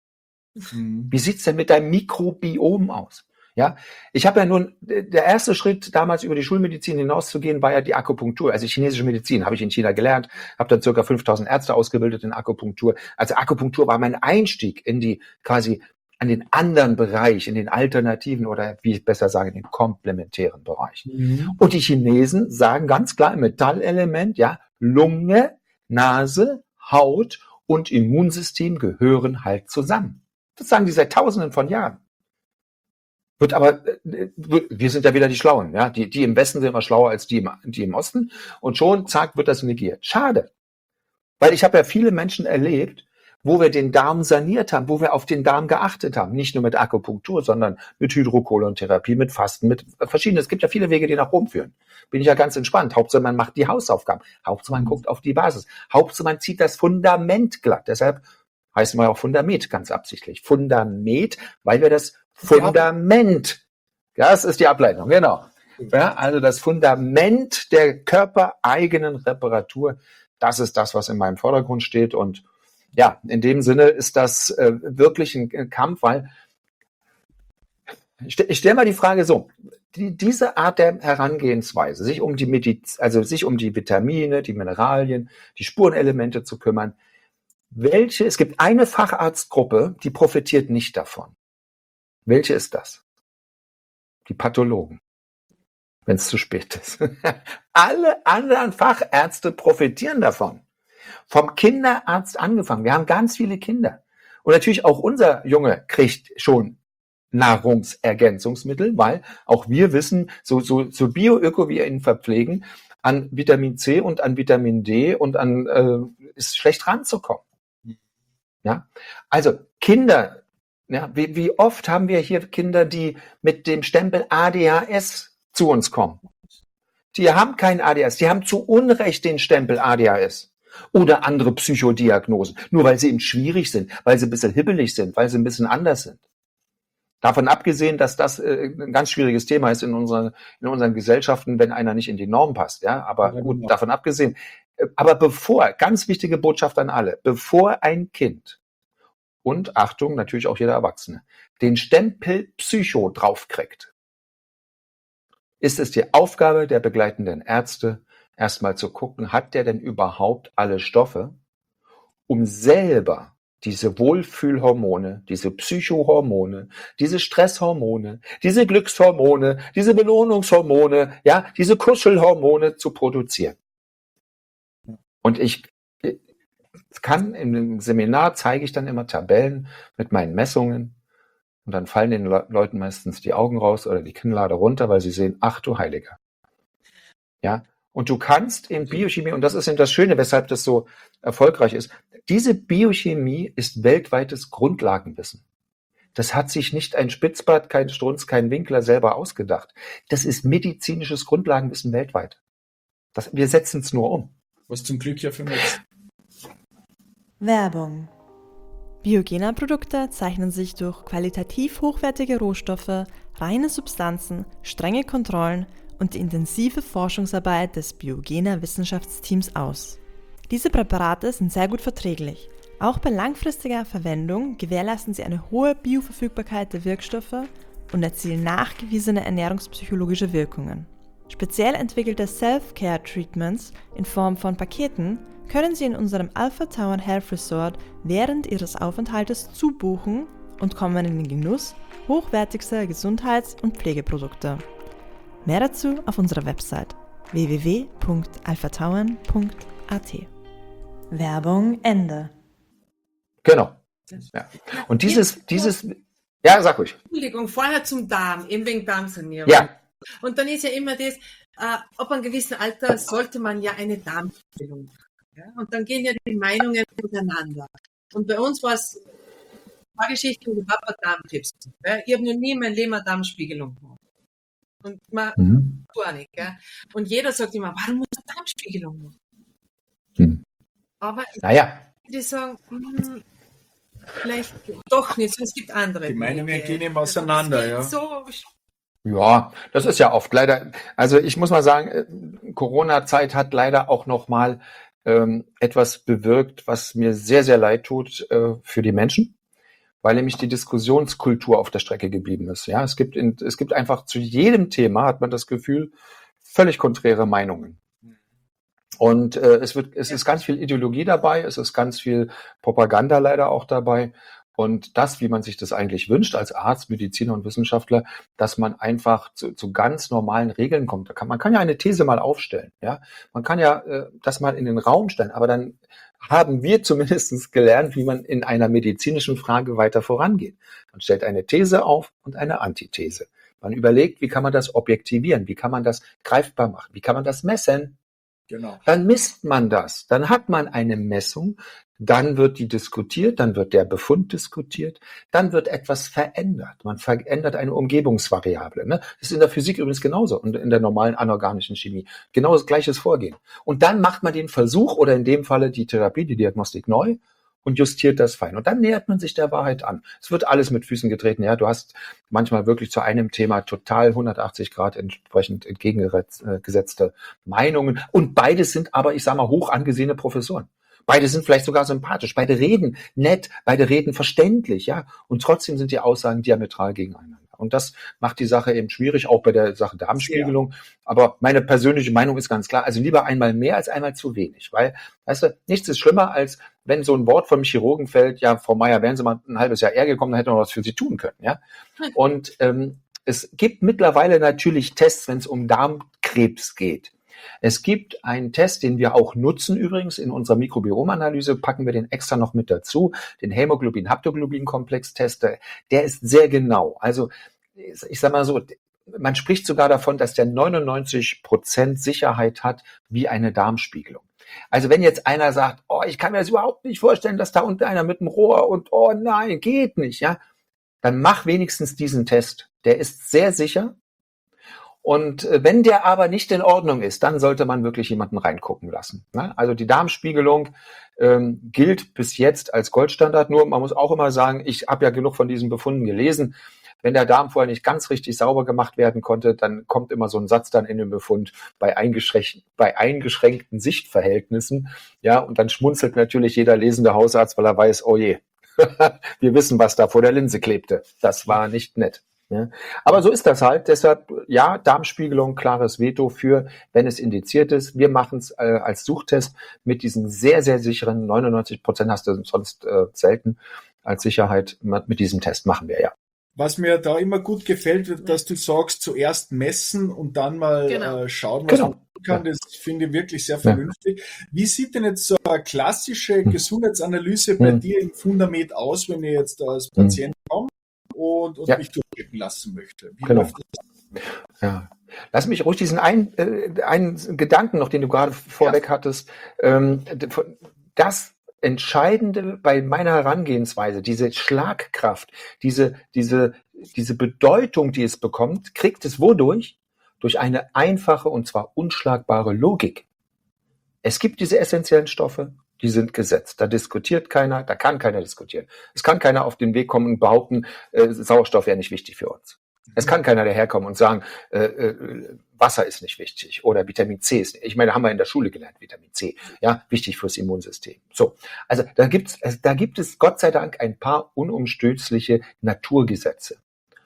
Wie sieht's denn mit deinem Mikrobiom aus? Ja, ich habe ja nun, der erste Schritt damals über die Schulmedizin hinauszugehen, war ja die Akupunktur. Also chinesische Medizin habe ich in China gelernt, habe dann circa fünftausend Ärzte ausgebildet in Akupunktur. Also Akupunktur war mein Einstieg in die quasi an den anderen Bereich, in den alternativen oder wie ich besser sage, in den komplementären Bereich. Mhm. Und die Chinesen sagen ganz klar im Metallelement, ja, Lunge, Nase, Haut und Immunsystem gehören halt zusammen. Das sagen die seit Tausenden von Jahren. Wird aber, wir sind ja wieder die Schlauen, ja. Die, die im Westen sind immer schlauer als die im, die im Osten. Und schon, zack, wird das negiert. Schade. Weil ich habe ja viele Menschen erlebt, wo wir den Darm saniert haben, wo wir auf den Darm geachtet haben. Nicht nur mit Akupunktur, sondern mit Hydrokohlentherapie, mit Fasten, mit verschiedenen. Es gibt ja viele Wege, die nach Rom führen. Bin ich ja ganz entspannt. Hauptsache, man macht die Hausaufgaben. Hauptsache, man guckt auf die Basis. Hauptsache, man zieht das Fundament glatt. Deshalb heißt mal auch Fundament, ganz absichtlich. Fundament, weil wir das Fundament, ja, das ist die Ableitung, genau. Ja, also das Fundament der körpereigenen Reparatur, das ist das, was in meinem Vordergrund steht. Und ja, in dem Sinne ist das äh, wirklich ein, ein Kampf, weil ich, st- ich stelle mal die Frage so, die, diese Art der Herangehensweise, sich um die Mediz- also sich um die Vitamine, die Mineralien, die Spurenelemente zu kümmern, welche, es gibt eine Facharztgruppe, die profitiert nicht davon. Welche ist das? Die Pathologen. Wenn es zu spät ist. Alle anderen Fachärzte profitieren davon. Vom Kinderarzt angefangen. Wir haben ganz viele Kinder. Und natürlich auch unser Junge kriegt schon Nahrungsergänzungsmittel, weil auch wir wissen, so, so, so bio-öko wir ihn verpflegen, an Vitamin C und an Vitamin D und an äh, ist schlecht ranzukommen. Ja, also Kinder, ja, wie, wie oft haben wir hier Kinder, die mit dem Stempel A D H S zu uns kommen? Die haben kein A D H S, die haben zu Unrecht den Stempel A D H S oder andere Psychodiagnosen, nur weil sie eben schwierig sind, weil sie ein bisschen hibbelig sind, weil sie ein bisschen anders sind. Davon abgesehen, dass das äh, ein ganz schwieriges Thema ist in unseren, in unseren Gesellschaften, wenn einer nicht in die Norm passt. Ja, aber Ja, gut, genau. davon abgesehen. Aber bevor, ganz wichtige Botschaft an alle, bevor ein Kind und Achtung, natürlich auch jeder Erwachsene, den Stempel Psycho draufkriegt, ist es die Aufgabe der begleitenden Ärzte, erstmal zu gucken, hat der denn überhaupt alle Stoffe, um selber diese Wohlfühlhormone, diese Psychohormone, diese Stresshormone, diese Glückshormone, diese Belohnungshormone, ja, diese Kuschelhormone zu produzieren. Und ich kann, im Seminar zeige ich dann immer Tabellen mit meinen Messungen und dann fallen den Le- Leuten meistens die Augen raus oder die Kinnlade runter, weil sie sehen, ach du Heiliger. Ja, und du kannst in Biochemie, und das ist eben das Schöne, weshalb das so erfolgreich ist, diese Biochemie ist weltweites Grundlagenwissen. Das hat sich nicht ein Spitzbart, kein Strunz, kein Winkler selber ausgedacht. Das ist medizinisches Grundlagenwissen weltweit. Das, wir setzen es nur um. Was zum Glück ja für mich. Werbung. Biogena-Produkte zeichnen sich durch qualitativ hochwertige Rohstoffe, reine Substanzen, strenge Kontrollen und die intensive Forschungsarbeit des Biogena-Wissenschaftsteams aus. Diese Präparate sind sehr gut verträglich. Auch bei langfristiger Verwendung gewährleisten sie eine hohe Bioverfügbarkeit der Wirkstoffe und erzielen nachgewiesene ernährungspsychologische Wirkungen. Speziell entwickelte Self-Care-Treatments in Form von Paketen können Sie in unserem Alpha Tauern Health Resort während Ihres Aufenthaltes zubuchen und kommen in den Genuss hochwertigster Gesundheits- und Pflegeprodukte. Mehr dazu auf unserer Website w w w punkt alpha tauern punkt a t. Werbung Ende. Genau. Ja. Und dieses, dieses, ja, sag ruhig. Entschuldigung, vorher zum Darm, eben wegen Darmsanierung. Ja. Und dann ist ja immer das, äh, ab einem gewissen Alter sollte man ja eine Darmspiegelung machen. Ja? Und dann gehen ja die Meinungen miteinander. Und bei uns war es eine Geschichte, ich habe Darmkrebs. Ja? Ich habe noch nie in meinem Leben eine Darmspiegelung gemacht. Und man Mhm. gar nicht. Gell? Und jeder sagt immer, warum muss eine Darmspiegelung machen? Mhm. Aber ich Naja, würde sagen, hm, vielleicht doch nicht, es gibt andere. Die Meinungen Wege. gehen eben auseinander, Das ja. ist So ja, das ist ja oft leider, also ich muss mal sagen, äh, Corona-Zeit hat leider auch nochmal ähm, etwas bewirkt, was mir sehr, sehr leid tut äh, für die Menschen, weil nämlich die Diskussionskultur auf der Strecke geblieben ist. Ja, es gibt, in, es gibt einfach zu jedem Thema, hat man das Gefühl, völlig konträre Meinungen. Und äh, es wird, es ist ganz viel Ideologie dabei, es ist ganz viel Propaganda leider auch dabei. Und das, wie man sich das eigentlich wünscht als Arzt, Mediziner und Wissenschaftler, dass man einfach zu, zu ganz normalen Regeln kommt. Da kann, man kann ja eine These mal aufstellen, ja. Man kann ja äh, das mal in den Raum stellen, aber dann haben wir zumindest gelernt, wie man in einer medizinischen Frage weiter vorangeht. Man stellt eine These auf und eine Antithese. Man überlegt, wie kann man das objektivieren, wie kann man das greifbar machen, wie kann man das messen. Genau. Dann misst man das, dann hat man eine Messung, dann wird die diskutiert, dann wird der Befund diskutiert, dann wird etwas verändert. Man verändert eine Umgebungsvariable. Ne? Das ist in der Physik übrigens genauso und in der normalen anorganischen Chemie. Genau das gleiches Vorgehen. Und dann macht man den Versuch oder in dem Falle die Therapie, die Diagnostik neu und justiert das fein. Und dann nähert man sich der Wahrheit an. Es wird alles mit Füßen getreten. Ja, du hast manchmal wirklich zu einem Thema total hundertachtzig Grad entsprechend entgegengesetzte Meinungen. Und beides sind aber, ich sage mal, hoch angesehene Professoren. Beide sind vielleicht sogar sympathisch. Beide reden nett. Beide reden verständlich. Ja, und trotzdem sind die Aussagen diametral gegeneinander. Und das macht die Sache eben schwierig, auch bei der Sache Darmspiegelung. Ja. Aber meine persönliche Meinung ist ganz klar, also lieber einmal mehr als einmal zu wenig. Weil, weißt du, nichts ist schlimmer, als wenn so ein Wort vom Chirurgen fällt, ja, Frau Meier, wären Sie mal ein halbes Jahr eher gekommen, dann hätten wir was für Sie tun können. Ja. Und ähm, es gibt mittlerweile natürlich Tests, wenn es um Darmkrebs geht, Es gibt einen Test, den wir auch nutzen übrigens in unserer Mikrobiomanalyse, packen wir den extra noch mit dazu, den Hämoglobin-Haptoglobin-Komplex-Test, der ist sehr genau. Also ich sag mal so, man spricht sogar davon, dass der neunundneunzig Prozent Sicherheit hat wie eine Darmspiegelung. Also wenn jetzt einer sagt, oh, ich kann mir das überhaupt nicht vorstellen, dass da unten einer mit dem Rohr und oh nein, geht nicht, ja, dann mach wenigstens diesen Test. Der ist sehr sicher. Und wenn der aber nicht in Ordnung ist, dann sollte man wirklich jemanden reingucken lassen. Also die Darmspiegelung ähm, gilt bis jetzt als Goldstandard. Nur man muss auch immer sagen, ich habe ja genug von diesen Befunden gelesen. Wenn der Darm vorher nicht ganz richtig sauber gemacht werden konnte, dann kommt immer so ein Satz dann in den Befund bei, eingeschränkt, bei eingeschränkten Sichtverhältnissen. Ja, und dann schmunzelt natürlich jeder lesende Hausarzt, weil er weiß, oh je, wir wissen, was da vor der Linse klebte. Das war nicht nett. Ja. Aber so ist das halt. Deshalb, ja, Darmspiegelung, klares Veto für, wenn es indiziert ist. Wir machen es äh, als Suchtest mit diesem sehr, sehr sicheren, neunundneunzig Prozent hast du sonst äh, selten als Sicherheit. Mit diesem Test machen wir, ja. Was mir da immer gut gefällt, dass du sagst, zuerst messen und dann mal genau. äh, schauen, was genau. man tun kann. Das finde ich wirklich sehr vernünftig. Ja. Wie sieht denn jetzt so eine klassische hm. Gesundheitsanalyse bei hm. dir im Fundament aus, wenn ich jetzt als Patient hm. komme und, und ja. mich durchchecken lassen möchte? Wie genau. läuft das? Ja. Lass mich ruhig diesen einen, äh, einen Gedanken noch, den du gerade vorweg ja. hattest, ähm, das Entscheidende bei meiner Herangehensweise, diese Schlagkraft, diese, diese, diese Bedeutung, die es bekommt, kriegt es wodurch? Durch eine einfache und zwar unschlagbare Logik. Es gibt diese essentiellen Stoffe, die sind gesetzt. Da diskutiert keiner, da kann keiner diskutieren. Es kann keiner auf den Weg kommen und behaupten, äh, Sauerstoff wäre nicht wichtig für uns. Es kann keiner daherkommen und sagen, äh, äh, Wasser ist nicht wichtig oder Vitamin C ist nicht. Ich meine, haben wir in der Schule gelernt, Vitamin C, ja, wichtig fürs Immunsystem. So, also da gibt's, da gibt es Gott sei Dank ein paar unumstößliche Naturgesetze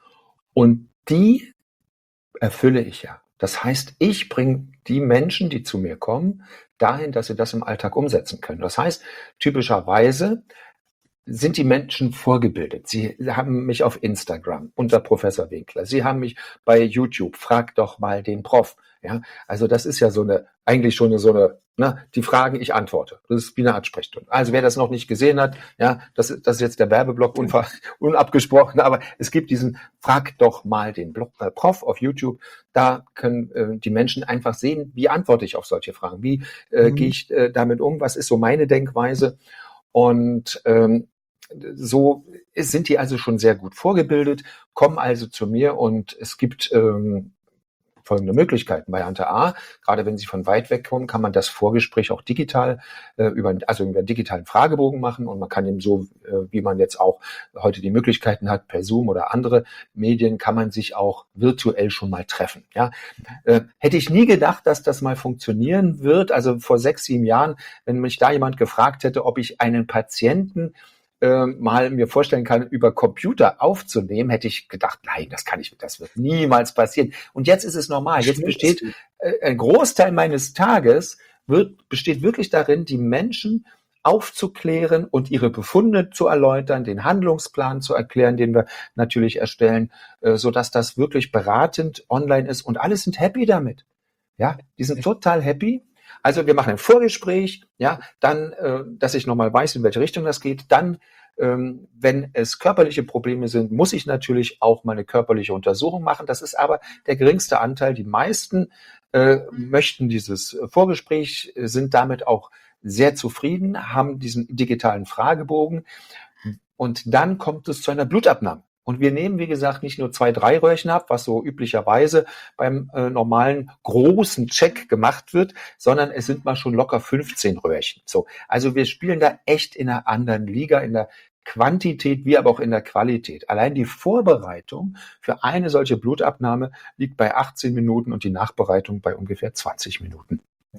und die erfülle ich ja. Das heißt, ich bringe die Menschen, die zu mir kommen, dahin, dass sie das im Alltag umsetzen können. Das heißt, typischerweise sind die Menschen vorgebildet. Sie haben mich auf Instagram unter Professor Winkler. Sie haben mich bei YouTube. Frag doch mal den Prof. Ja, also das ist ja so eine, eigentlich schon so eine, ne, die Fragen, ich antworte. Das ist wie eine Art Sprechstunde. Also wer das noch nicht gesehen hat, ja, das, das ist jetzt der Werbeblock unver, unabgesprochen, aber es gibt diesen Frag doch mal den Blog, äh, Prof auf YouTube. Da können äh, die Menschen einfach sehen, wie antworte ich auf solche Fragen? Wie äh, mhm. gehe ich äh, damit um? Was ist so meine Denkweise? Und ähm, so sind die also schon sehr gut vorgebildet, kommen also zu mir und es gibt ähm, folgende Möglichkeiten bei Hunter A. Gerade wenn Sie von weit weg kommen, kann man das Vorgespräch auch digital äh, über, also über einen digitalen Fragebogen machen und man kann eben so, äh, wie man jetzt auch heute die Möglichkeiten hat, per Zoom oder andere Medien, kann man sich auch virtuell schon mal treffen. Ja, äh, hätte ich nie gedacht, dass das mal funktionieren wird. Also vor sechs, sieben Jahren, wenn mich da jemand gefragt hätte, ob ich einen Patienten äh, mal mir vorstellen kann, über Computer aufzunehmen, hätte ich gedacht, nein, das kann ich, das wird niemals passieren. Und jetzt ist es normal. Jetzt besteht äh, ein Großteil meines Tages wird, besteht wirklich darin, die Menschen aufzuklären und ihre Befunde zu erläutern, den Handlungsplan zu erklären, den wir natürlich erstellen, äh, so dass das wirklich beratend online ist und alle sind happy damit. Ja, die sind total happy. Also wir machen ein Vorgespräch, ja, dann, äh, dass ich nochmal weiß, in welche Richtung das geht. Dann, ähm, wenn es körperliche Probleme sind, muss ich natürlich auch mal eine körperliche Untersuchung machen. Das ist aber der geringste Anteil. Die meisten äh, möchten dieses Vorgespräch, sind damit auch sehr zufrieden, haben diesen digitalen Fragebogen. Und dann kommt es zu einer Blutabnahme. Und wir nehmen, wie gesagt, nicht nur zwei, drei Röhrchen ab, was so üblicherweise beim äh, normalen großen Check gemacht wird, sondern es sind mal schon locker fünfzehn Röhrchen. So, also wir spielen da echt in einer anderen Liga, in der Quantität wie aber auch in der Qualität. Allein die Vorbereitung für eine solche Blutabnahme liegt bei achtzehn Minuten und die Nachbereitung bei ungefähr zwanzig Minuten.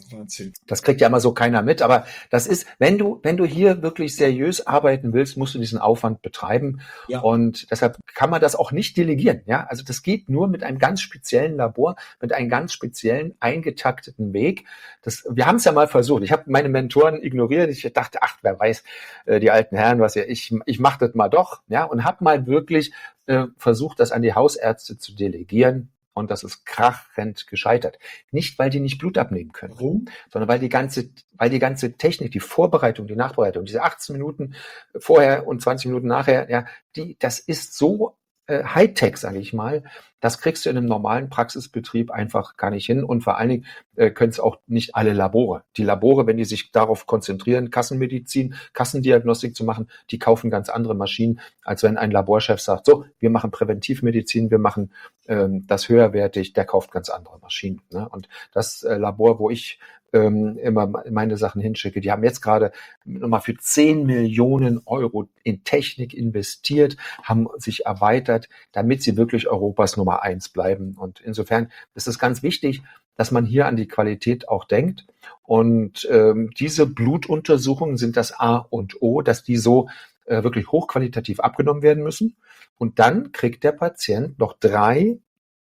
Das kriegt ja immer so keiner mit, aber das ist, wenn du, wenn du hier wirklich seriös arbeiten willst, musst du diesen Aufwand betreiben. Ja. Und deshalb kann man das auch nicht delegieren. Ja, also das geht nur mit einem ganz speziellen Labor, mit einem ganz speziellen eingetakteten Weg. Das, wir haben es ja mal versucht. Ich habe meine Mentoren ignoriert. Ich dachte, ach, wer weiß, die alten Herren, was ja, ich, ich mache das mal doch. Ja, und habe mal wirklich äh, versucht, das an die Hausärzte zu delegieren. Und das ist krachend gescheitert. Nicht, weil die nicht Blut abnehmen können, Warum? sondern weil die ganze, weil die ganze Technik, die Vorbereitung, die Nachbereitung, diese achtzehn Minuten vorher und zwanzig Minuten nachher, ja, die, das ist so äh, Hightech, sage ich mal, das kriegst du in einem normalen Praxisbetrieb einfach gar nicht hin. Und vor allen Dingen äh, können es auch nicht alle Labore. Die Labore, wenn die sich darauf konzentrieren, Kassenmedizin, Kassendiagnostik zu machen, die kaufen ganz andere Maschinen, als wenn ein Laborchef sagt, so, wir machen Präventivmedizin, wir machen ähm, das höherwertig, der kauft ganz andere Maschinen. Ne? Und das äh, Labor, wo ich ähm, immer meine Sachen hinschicke, die haben jetzt gerade nochmal für zehn Millionen Euro in Technik investiert, haben sich erweitert, damit sie wirklich Europas Nummer eins bleiben. Und insofern ist es ganz wichtig, dass man hier an die Qualität auch denkt. Und ähm, diese Blutuntersuchungen sind das A und O, dass die so äh, wirklich hochqualitativ abgenommen werden müssen. Und dann kriegt der Patient noch drei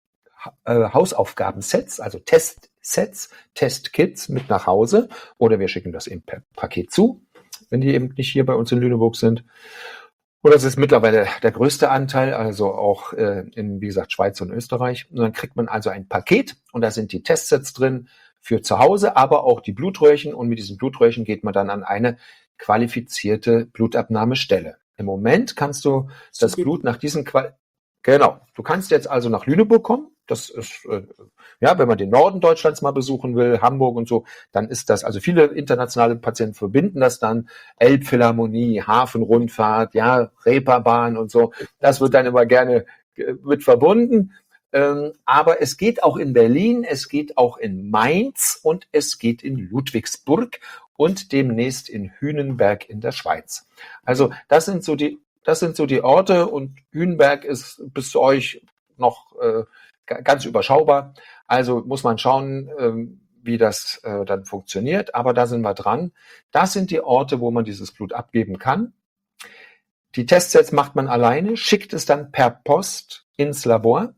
äh, Hausaufgabensets, also Testsets, Testkits mit nach Hause. Oder wir schicken das eben per Paket zu, wenn die eben nicht hier bei uns in Lüneburg sind. Und das ist mittlerweile der größte Anteil, also auch äh, in, wie gesagt, Schweiz und Österreich. Und dann kriegt man also ein Paket und da sind die Testsets drin für zu Hause, aber auch die Blutröhrchen. Und mit diesen Blutröhrchen geht man dann an eine qualifizierte Blutabnahmestelle. Im Moment kannst du das Blut nach diesen Qual Genau, du kannst jetzt also nach Lüneburg kommen. Das ist, äh, ja, wenn man den Norden Deutschlands mal besuchen will, Hamburg und so, dann ist das, also viele internationale Patienten verbinden das dann, Elbphilharmonie, Hafenrundfahrt, ja, Reeperbahn und so. Das wird dann immer gerne äh, mit verbunden. Ähm, aber es geht auch in Berlin, es geht auch in Mainz und es geht in Ludwigsburg und demnächst in Hünenberg in der Schweiz. Also das sind so die Das sind so die Orte und Hünenberg ist bis zu euch noch äh, ganz überschaubar. Also muss man schauen, ähm, wie das äh, dann funktioniert. Aber da sind wir dran. Das sind die Orte, wo man dieses Blut abgeben kann. Die Testsets macht man alleine, schickt es dann per Post ins Labor.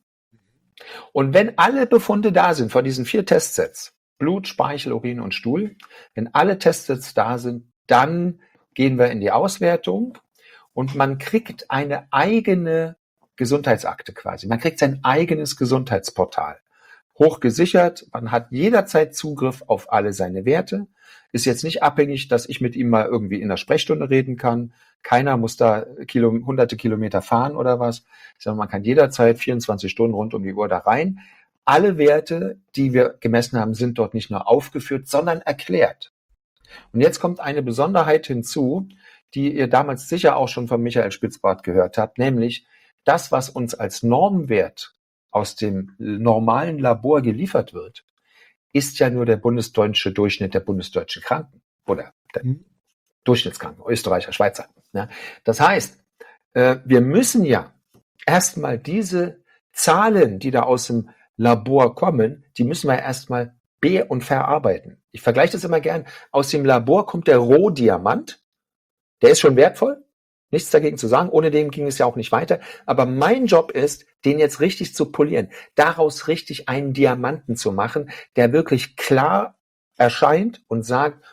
Und wenn alle Befunde da sind von diesen vier Testsets, Blut, Speichel, Urin und Stuhl, wenn alle Testsets da sind, dann gehen wir in die Auswertung. Und man kriegt eine eigene Gesundheitsakte quasi. Man kriegt sein eigenes Gesundheitsportal. Hochgesichert, man hat jederzeit Zugriff auf alle seine Werte. Ist jetzt nicht abhängig, dass ich mit ihm mal irgendwie in der Sprechstunde reden kann. Keiner muss da Kilo, hunderte Kilometer fahren oder was. Sondern man kann jederzeit vierundzwanzig Stunden rund um die Uhr da rein. Alle Werte, die wir gemessen haben, sind dort nicht nur aufgeführt, sondern erklärt. Und jetzt kommt eine Besonderheit hinzu, die ihr damals sicher auch schon von Michael Spitzbart gehört habt, nämlich das, was uns als Normwert aus dem normalen Labor geliefert wird, ist ja nur der bundesdeutsche Durchschnitt der bundesdeutschen Kranken oder der mhm. Durchschnittskranken, Österreicher, Schweizer. Ja. Das heißt, äh, wir müssen ja erstmal diese Zahlen, die da aus dem Labor kommen, die müssen wir erstmal be- und verarbeiten. Ich vergleiche das immer gern. Aus dem Labor kommt der Rohdiamant. Der ist schon wertvoll, nichts dagegen zu sagen, ohne den ging es ja auch nicht weiter. Aber mein Job ist, den jetzt richtig zu polieren, daraus richtig einen Diamanten zu machen, der wirklich klar erscheint und sagt,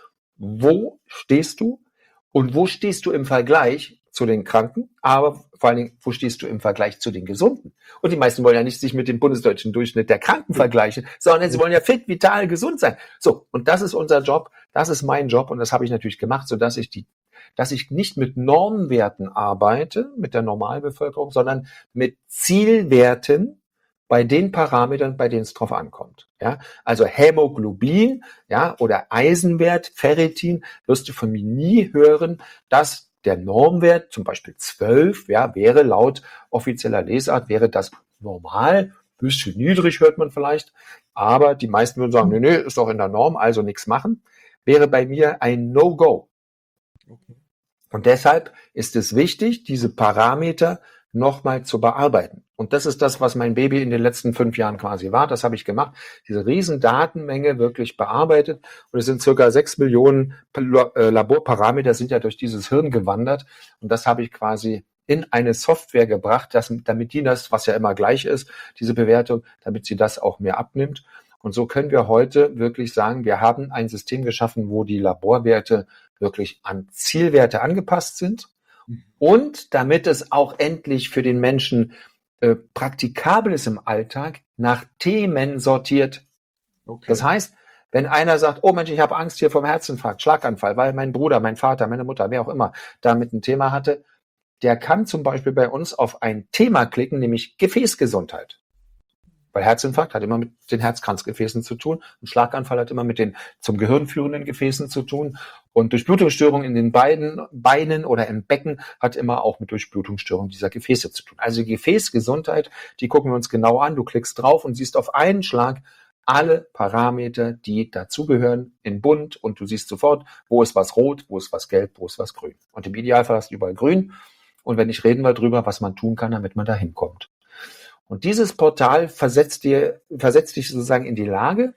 wo stehst du und wo stehst du im Vergleich zu den Kranken, aber vor allen Dingen, wo stehst du im Vergleich zu den Gesunden? Und die meisten wollen ja nicht sich mit dem bundesdeutschen Durchschnitt der Kranken vergleichen, sondern sie wollen ja fit, vital, gesund sein. So, und das ist unser Job, das ist mein Job und das habe ich natürlich gemacht, sodass ich die dass ich nicht mit Normwerten arbeite, mit der Normalbevölkerung, sondern mit Zielwerten bei den Parametern, bei denen es drauf ankommt. Ja, also Hämoglobin, ja, oder Eisenwert, Ferritin, wirst du von mir nie hören, dass der Normwert, zum Beispiel zwölf, ja, wäre laut offizieller Lesart, wäre das normal, bisschen niedrig hört man vielleicht, aber die meisten würden sagen, nee, nee, ist doch in der Norm, also nichts machen, wäre bei mir ein No-Go. Und deshalb ist es wichtig, diese Parameter nochmal zu bearbeiten. Und das ist das, was mein Baby in den letzten fünf Jahren quasi war. Das habe ich gemacht. Diese riesen Datenmenge wirklich bearbeitet. Und es sind circa sechs Millionen Laborparameter sind ja durch dieses Hirn gewandert. Und das habe ich quasi in eine Software gebracht, dass, damit die das, was ja immer gleich ist, diese Bewertung, damit sie das auch mehr abnimmt. Und so können wir heute wirklich sagen, wir haben ein System geschaffen, wo die Laborwerte wirklich an Zielwerte angepasst sind und damit es auch endlich für den Menschen äh, praktikabel ist im Alltag, nach Themen sortiert. Okay. Das heißt, wenn einer sagt, oh Mensch, ich habe Angst hier vom Herzinfarkt, Schlaganfall, weil mein Bruder, mein Vater, meine Mutter, wer auch immer damit ein Thema hatte, der kann zum Beispiel bei uns auf ein Thema klicken, nämlich Gefäßgesundheit. Weil Herzinfarkt hat immer mit den Herzkranzgefäßen zu tun und Schlaganfall hat immer mit den zum Gehirn führenden Gefäßen zu tun und Durchblutungsstörung in den beiden Beinen oder im Becken hat immer auch mit Durchblutungsstörung dieser Gefäße zu tun. Also Gefäßgesundheit, die gucken wir uns genau an. Du klickst drauf und siehst auf einen Schlag alle Parameter, die dazugehören, in bunt und du siehst sofort, wo ist was rot, wo ist was gelb, wo ist was grün. Und im Idealfall hast du überall grün. Und wenn nicht, reden wir drüber, was man tun kann, damit man da hinkommt. Und dieses Portal versetzt dir, versetzt dich sozusagen in die Lage,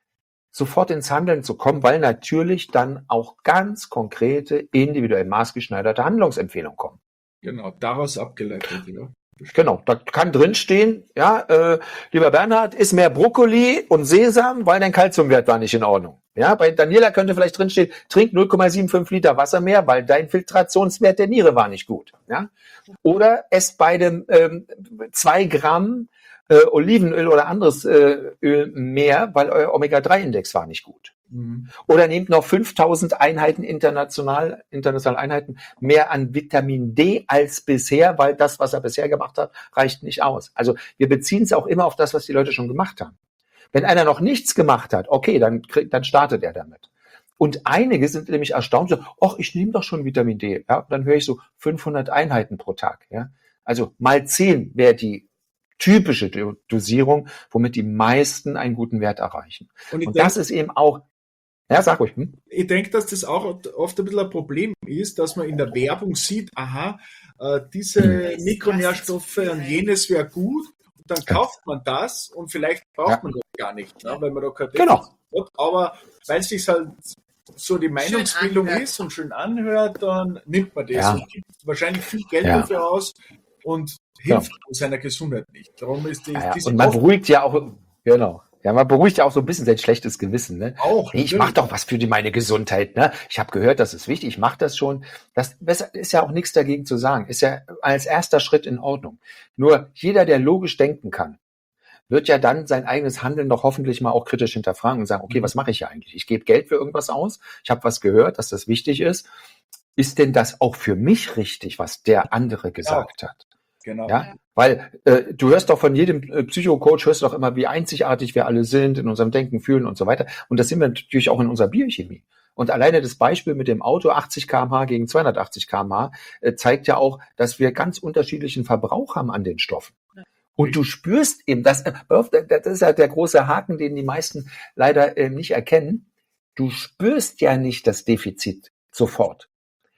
sofort ins Handeln zu kommen, weil natürlich dann auch ganz konkrete, individuell maßgeschneiderte Handlungsempfehlungen kommen. Genau, daraus abgeleitet, ja. Genau, da kann drinstehen, ja, äh, lieber Bernhard, iss mehr Brokkoli und Sesam, weil dein Kalziumwert war nicht in Ordnung. Ja, bei Daniela könnte vielleicht drinstehen, trink null Komma fünfundsiebzig Liter Wasser mehr, weil dein Filtrationswert der Niere war nicht gut. Ja, oder esst beide ähm, zwei Gramm äh, Olivenöl oder anderes äh, Öl mehr, weil euer Omega drei Index war nicht gut. Mhm. Oder nehmt noch fünftausend Einheiten international, internationale Einheiten mehr an Vitamin D als bisher, weil das, was er bisher gemacht hat, reicht nicht aus. Also wir beziehen es auch immer auf das, was die Leute schon gemacht haben. Wenn einer noch nichts gemacht hat, okay, dann, krieg, dann startet er damit. Und einige sind nämlich erstaunt, so, ach, ich nehme doch schon Vitamin D. Ja, dann höre ich so fünfhundert Einheiten pro Tag. Ja, also mal zehn wäre die typische Dosierung, womit die meisten einen guten Wert erreichen. Und, Und das ist eben auch Ja, sag ruhig. Hm? Ich denke, dass das auch oft ein bisschen ein Problem ist, dass man in der Werbung sieht, aha, äh, diese hm. Mikronährstoffe und jenes wäre gut. Und dann kauft man das und vielleicht braucht ja. man das gar nicht, ne, weil man da kein genau. hat. Aber weil es sich halt so die Meinungsbildung ist und schön anhört, dann nimmt man das ja. und gibt wahrscheinlich viel Geld ja. dafür aus und hilft ja. seiner Gesundheit nicht. Darum ist die, ja, ja. Und man beruhigt ja auch, genau. Ja, man beruhigt ja auch so ein bisschen sein schlechtes Gewissen. Ne? Auch. Nee, ich mache doch was für die, meine Gesundheit. Ne? Ich habe gehört, das ist wichtig, ich mache das schon. Das ist ja auch nichts dagegen zu sagen. Ist ja als erster Schritt in Ordnung. Nur jeder, der logisch denken kann, wird ja dann sein eigenes Handeln doch hoffentlich mal auch kritisch hinterfragen und sagen, okay, was mache ich ja eigentlich? Ich gebe Geld für irgendwas aus, ich habe was gehört, dass das wichtig ist. Ist denn das auch für mich richtig, was der andere gesagt ja. hat? Genau. Ja, weil äh, du hörst doch von jedem äh, Psychocoach, hörst doch immer, wie einzigartig wir alle sind in unserem Denken, Fühlen und so weiter. Und das sind wir natürlich auch in unserer Biochemie. Und alleine das Beispiel mit dem Auto achtzig Kilometer pro Stunde gegen zweihundertachtzig Kilometer pro Stunde äh, zeigt ja auch, dass wir ganz unterschiedlichen Verbrauch haben an den Stoffen. Und du spürst eben, das, das ist ja der große Haken, den die meisten leider äh, nicht erkennen. Du spürst ja nicht das Defizit sofort.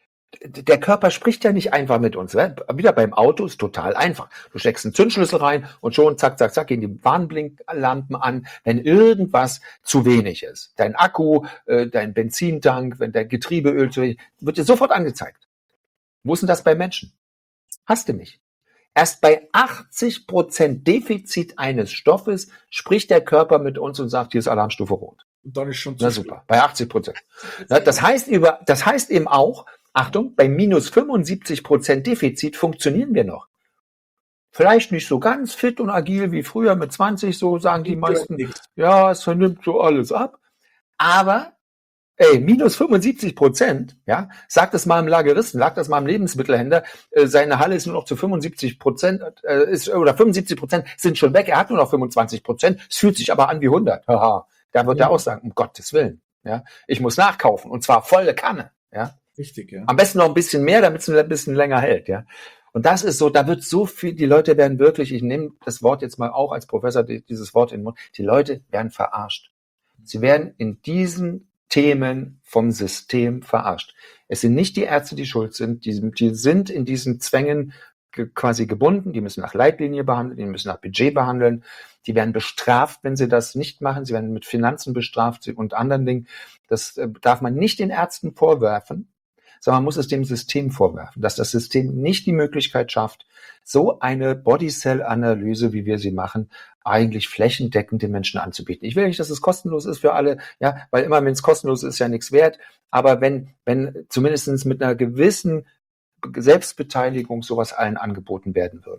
Der Körper spricht ja nicht einfach mit uns. Ne? Wieder beim Auto ist total einfach. Du steckst einen Zündschlüssel rein und schon zack, zack, zack gehen die Warnblinklampen an, wenn irgendwas zu wenig ist. Dein Akku, äh, dein Benzintank, wenn dein Getriebeöl zu wenig ist, wird dir sofort angezeigt. Wo ist denn das bei Menschen? Hast du nicht. Erst bei achtzig Prozent Defizit eines Stoffes spricht der Körper mit uns und sagt, hier ist Alarmstufe rot. Und dann ist schon zu Na super, bei achtzig Prozent. Das heißt über, das heißt eben auch, Achtung, bei minus fünfundsiebzig Prozent Defizit funktionieren wir noch. Vielleicht nicht so ganz fit und agil wie früher mit zwanzig, so sagen die meisten. Ja, es vernimmt so alles ab. Aber, ey, minus fünfundsiebzig Prozent, ja, sagt es mal im Lageristen, sagt das mal im Lebensmittelhändler, äh, seine Halle ist nur noch zu fünfundsiebzig Prozent, äh, ist, oder fünfundsiebzig Prozent sind schon weg, er hat nur noch fünfundzwanzig Prozent, es fühlt sich aber an wie hundert. Haha, da wird ja. er auch sagen, um Gottes Willen, ja, ich muss nachkaufen und zwar volle Kanne, ja. Richtig, ja. Am besten noch ein bisschen mehr, damit es ein bisschen länger hält, ja. Und das ist so, da wird so viel, die Leute werden wirklich, ich nehme das Wort jetzt mal auch als Professor, dieses Wort in den Mund, die Leute werden verarscht. Sie werden in diesen Themen vom System verarscht. Es sind nicht die Ärzte, die schuld sind, die, die sind in diesen Zwängen ge- quasi gebunden, die müssen nach Leitlinie behandeln, die müssen nach Budget behandeln, die werden bestraft, wenn sie das nicht machen, sie werden mit Finanzen bestraft und anderen Dingen. Das äh, darf man nicht den Ärzten vorwerfen, sondern man muss es dem System vorwerfen, dass das System nicht die Möglichkeit schafft, so eine Bodycell-Analyse, wie wir sie machen, eigentlich flächendeckend den Menschen anzubieten. Ich will nicht, dass es kostenlos ist für alle, ja, weil immer, wenn es kostenlos ist, ist ja nichts wert. Aber wenn, wenn zumindest mit einer gewissen Selbstbeteiligung sowas allen angeboten werden würde.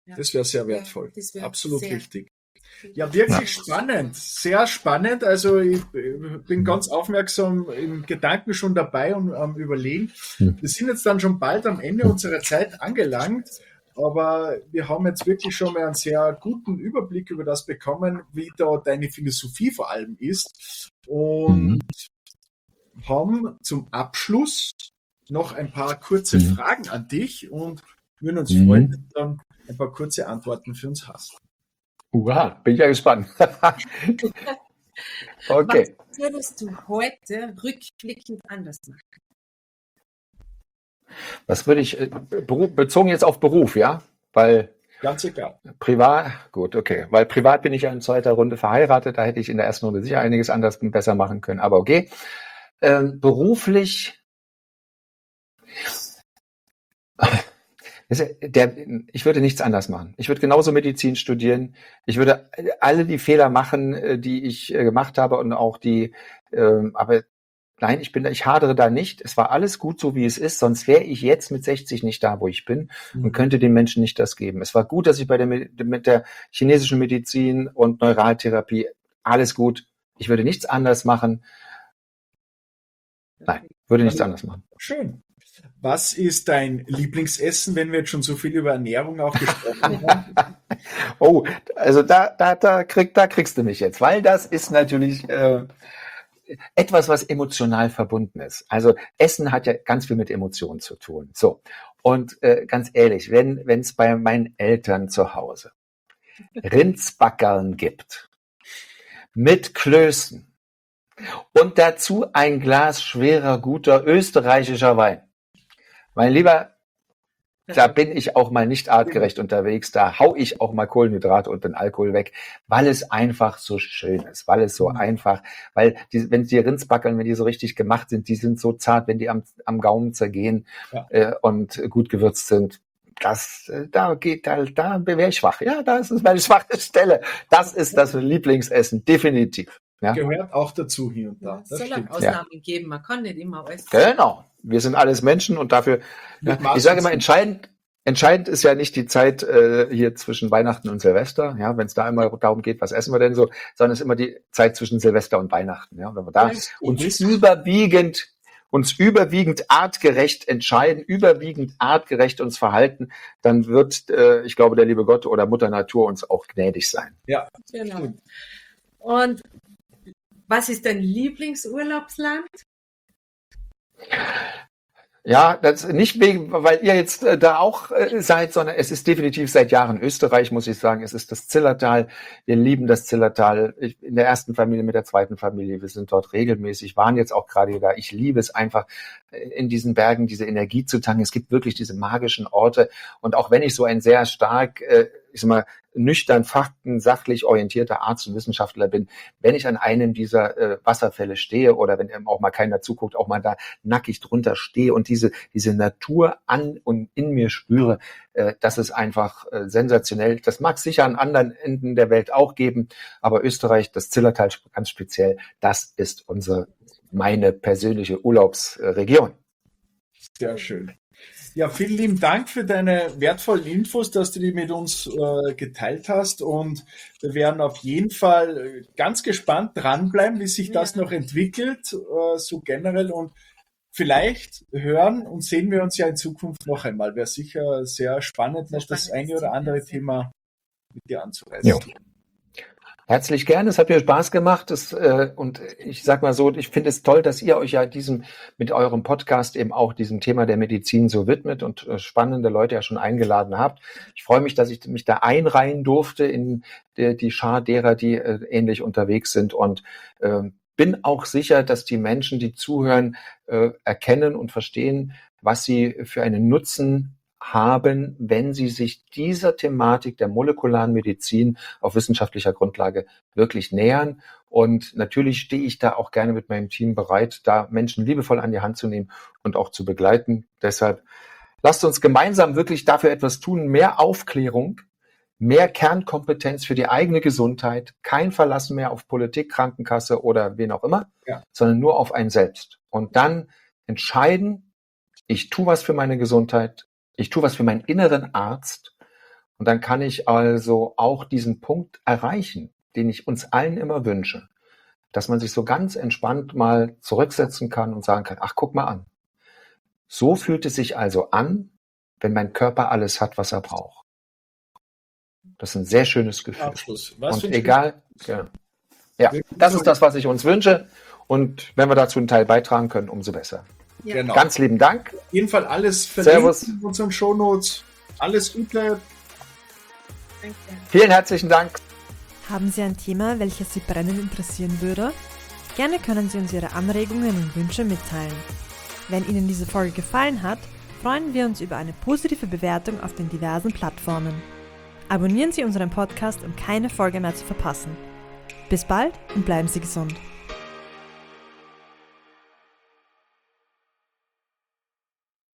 Ja. Das wäre sehr wertvoll. Ja, das wär Absolut sehr richtig. Ja, wirklich spannend, sehr spannend. Also ich bin ganz aufmerksam im Gedanken schon dabei und am Überlegen. Wir sind jetzt dann schon bald am Ende unserer Zeit angelangt, aber wir haben jetzt wirklich schon mal einen sehr guten Überblick über das bekommen, wie da deine Philosophie vor allem ist, und haben zum Abschluss noch ein paar kurze Mhm. Fragen an dich und würden uns Mhm. freuen, wenn du dann ein paar kurze Antworten für uns hast. Uha, bin ich ja gespannt. Okay. Was würdest du heute rückblickend anders machen? Was würde ich, äh, Beruf, bezogen jetzt auf Beruf, ja? Weil Ganz egal. privat, gut, okay. Weil privat bin ich ja in zweiter Runde verheiratet, da hätte ich in der ersten Runde sicher einiges anders und besser machen können, aber okay. Ähm, beruflich, der, ich würde nichts anders machen. Ich würde genauso Medizin studieren. Ich würde alle die Fehler machen, die ich gemacht habe und auch die, ähm, aber nein, ich bin da, ich hadere da nicht. Es war alles gut, so wie es ist, sonst wäre ich jetzt mit sechzig nicht da, wo ich bin, und könnte den Menschen nicht das geben. Es war gut, dass ich bei der, mit der chinesischen Medizin und Neuraltherapie, alles gut. Ich würde nichts anders machen. Nein, würde nichts anders machen. Schön. Was ist dein Lieblingsessen, wenn wir jetzt schon so viel über Ernährung auch gesprochen haben? Oh, also da, da, da, krieg, da kriegst du mich jetzt, weil das ist natürlich äh, etwas, was emotional verbunden ist. Also Essen hat ja ganz viel mit Emotionen zu tun. So, und äh, ganz ehrlich, wenn wenn es bei meinen Eltern zu Hause Rindsbackerln gibt mit Klößen und dazu ein Glas schwerer, guter österreichischer Wein, mein Lieber, da bin ich auch mal nicht artgerecht unterwegs, da hau ich auch mal Kohlenhydrate und den Alkohol weg, weil es einfach so schön ist, weil es so mhm. einfach, weil die, wenn die Rindsbackeln, wenn die so richtig gemacht sind, die sind so zart, wenn die am, am Gaumen zergehen ja. äh, und gut gewürzt sind, das, äh, da geht, da, da wäre ich schwach. Ja, das ist meine schwache Stelle. Das ist das Lieblingsessen, definitiv. Ja? Gehört auch dazu hier und da. Es soll auch Ausnahmen ja. geben, man kann nicht immer alles. Genau. Wir sind alles Menschen und dafür, ja, ich sage immer, entscheidend, entscheidend ist ja nicht die Zeit äh, hier zwischen Weihnachten und Silvester, ja, wenn es da immer darum geht, was essen wir denn so, sondern es ist immer die Zeit zwischen Silvester und Weihnachten, ja, und wenn wir da uns überwiegend, uns überwiegend artgerecht entscheiden, überwiegend artgerecht uns verhalten, dann wird, äh, ich glaube, der liebe Gott oder Mutter Natur uns auch gnädig sein. Ja, genau. Und was ist dein Lieblingsurlaubsland? Ja, das nicht wegen, weil ihr jetzt äh, da auch äh, seid, sondern es ist definitiv seit Jahren Österreich, muss ich sagen. Es ist das Zillertal. Wir lieben das Zillertal. Ich, in der ersten Familie, mit der zweiten Familie. Wir sind dort regelmäßig, waren jetzt auch gerade da. Ich liebe es einfach, in diesen Bergen diese Energie zu tanken. Es gibt wirklich diese magischen Orte. Und auch wenn ich so ein sehr stark, äh, ich sag mal, nüchtern, fakten, sachlich orientierter Arzt und Wissenschaftler bin, wenn ich an einem dieser äh, Wasserfälle stehe oder wenn eben auch mal keiner zuguckt, auch mal da nackig drunter stehe und diese diese Natur an und in mir spüre, äh, das ist einfach äh, sensationell. Das mag es sicher an anderen Enden der Welt auch geben, aber Österreich, das Zillertal ganz speziell, das ist unsere, meine persönliche Urlaubsregion. Sehr schön. Ja, vielen lieben Dank für deine wertvollen Infos, dass du die mit uns äh, geteilt hast, und wir werden auf jeden Fall ganz gespannt dranbleiben, wie sich das noch entwickelt, äh, so generell, und vielleicht hören und sehen wir uns ja in Zukunft noch einmal. Wäre sicher sehr spannend, noch das eine oder andere Thema mit dir anzureißen. Ja. Herzlich gerne, es hat mir Spaß gemacht. Das, äh, und ich sag mal so, ich finde es toll, dass ihr euch ja diesem mit eurem Podcast eben auch diesem Thema der Medizin so widmet und äh, spannende Leute ja schon eingeladen habt. Ich freue mich, dass ich mich da einreihen durfte in die, die Schar derer, die äh, ähnlich unterwegs sind, und äh, bin auch sicher, dass die Menschen, die zuhören, äh, erkennen und verstehen, was sie für einen Nutzen haben, wenn sie sich dieser Thematik der molekularen Medizin auf wissenschaftlicher Grundlage wirklich nähern. Und natürlich stehe ich da auch gerne mit meinem Team bereit, da Menschen liebevoll an die Hand zu nehmen und auch zu begleiten. Deshalb lasst uns gemeinsam wirklich dafür etwas tun, mehr Aufklärung, mehr Kernkompetenz für die eigene Gesundheit, kein Verlassen mehr auf Politik, Krankenkasse oder wen auch immer, ja. sondern nur auf einen selbst. Und dann entscheiden, ich tue was für meine Gesundheit, ich tue was für meinen inneren Arzt, Und dann kann ich also auch diesen Punkt erreichen, den ich uns allen immer wünsche, dass man sich so ganz entspannt mal zurücksetzen kann und sagen kann, ach, guck mal an. So fühlt es sich also an, wenn mein Körper alles hat, was er braucht. Das ist ein sehr schönes Gefühl. Abschluss. Was und für ein egal, ja, ja, das ist das, was ich uns wünsche. Und wenn wir dazu einen Teil beitragen können, umso besser. Ja. Genau. Ganz lieben Dank. Auf jeden Fall alles verlinkt Servus. in unseren Shownotes. Alles Gute. Danke. Vielen herzlichen Dank. Haben Sie ein Thema, welches Sie brennend interessieren würde? Gerne können Sie uns Ihre Anregungen und Wünsche mitteilen. Wenn Ihnen diese Folge gefallen hat, freuen wir uns über eine positive Bewertung auf den diversen Plattformen. Abonnieren Sie unseren Podcast, um keine Folge mehr zu verpassen. Bis bald und bleiben Sie gesund.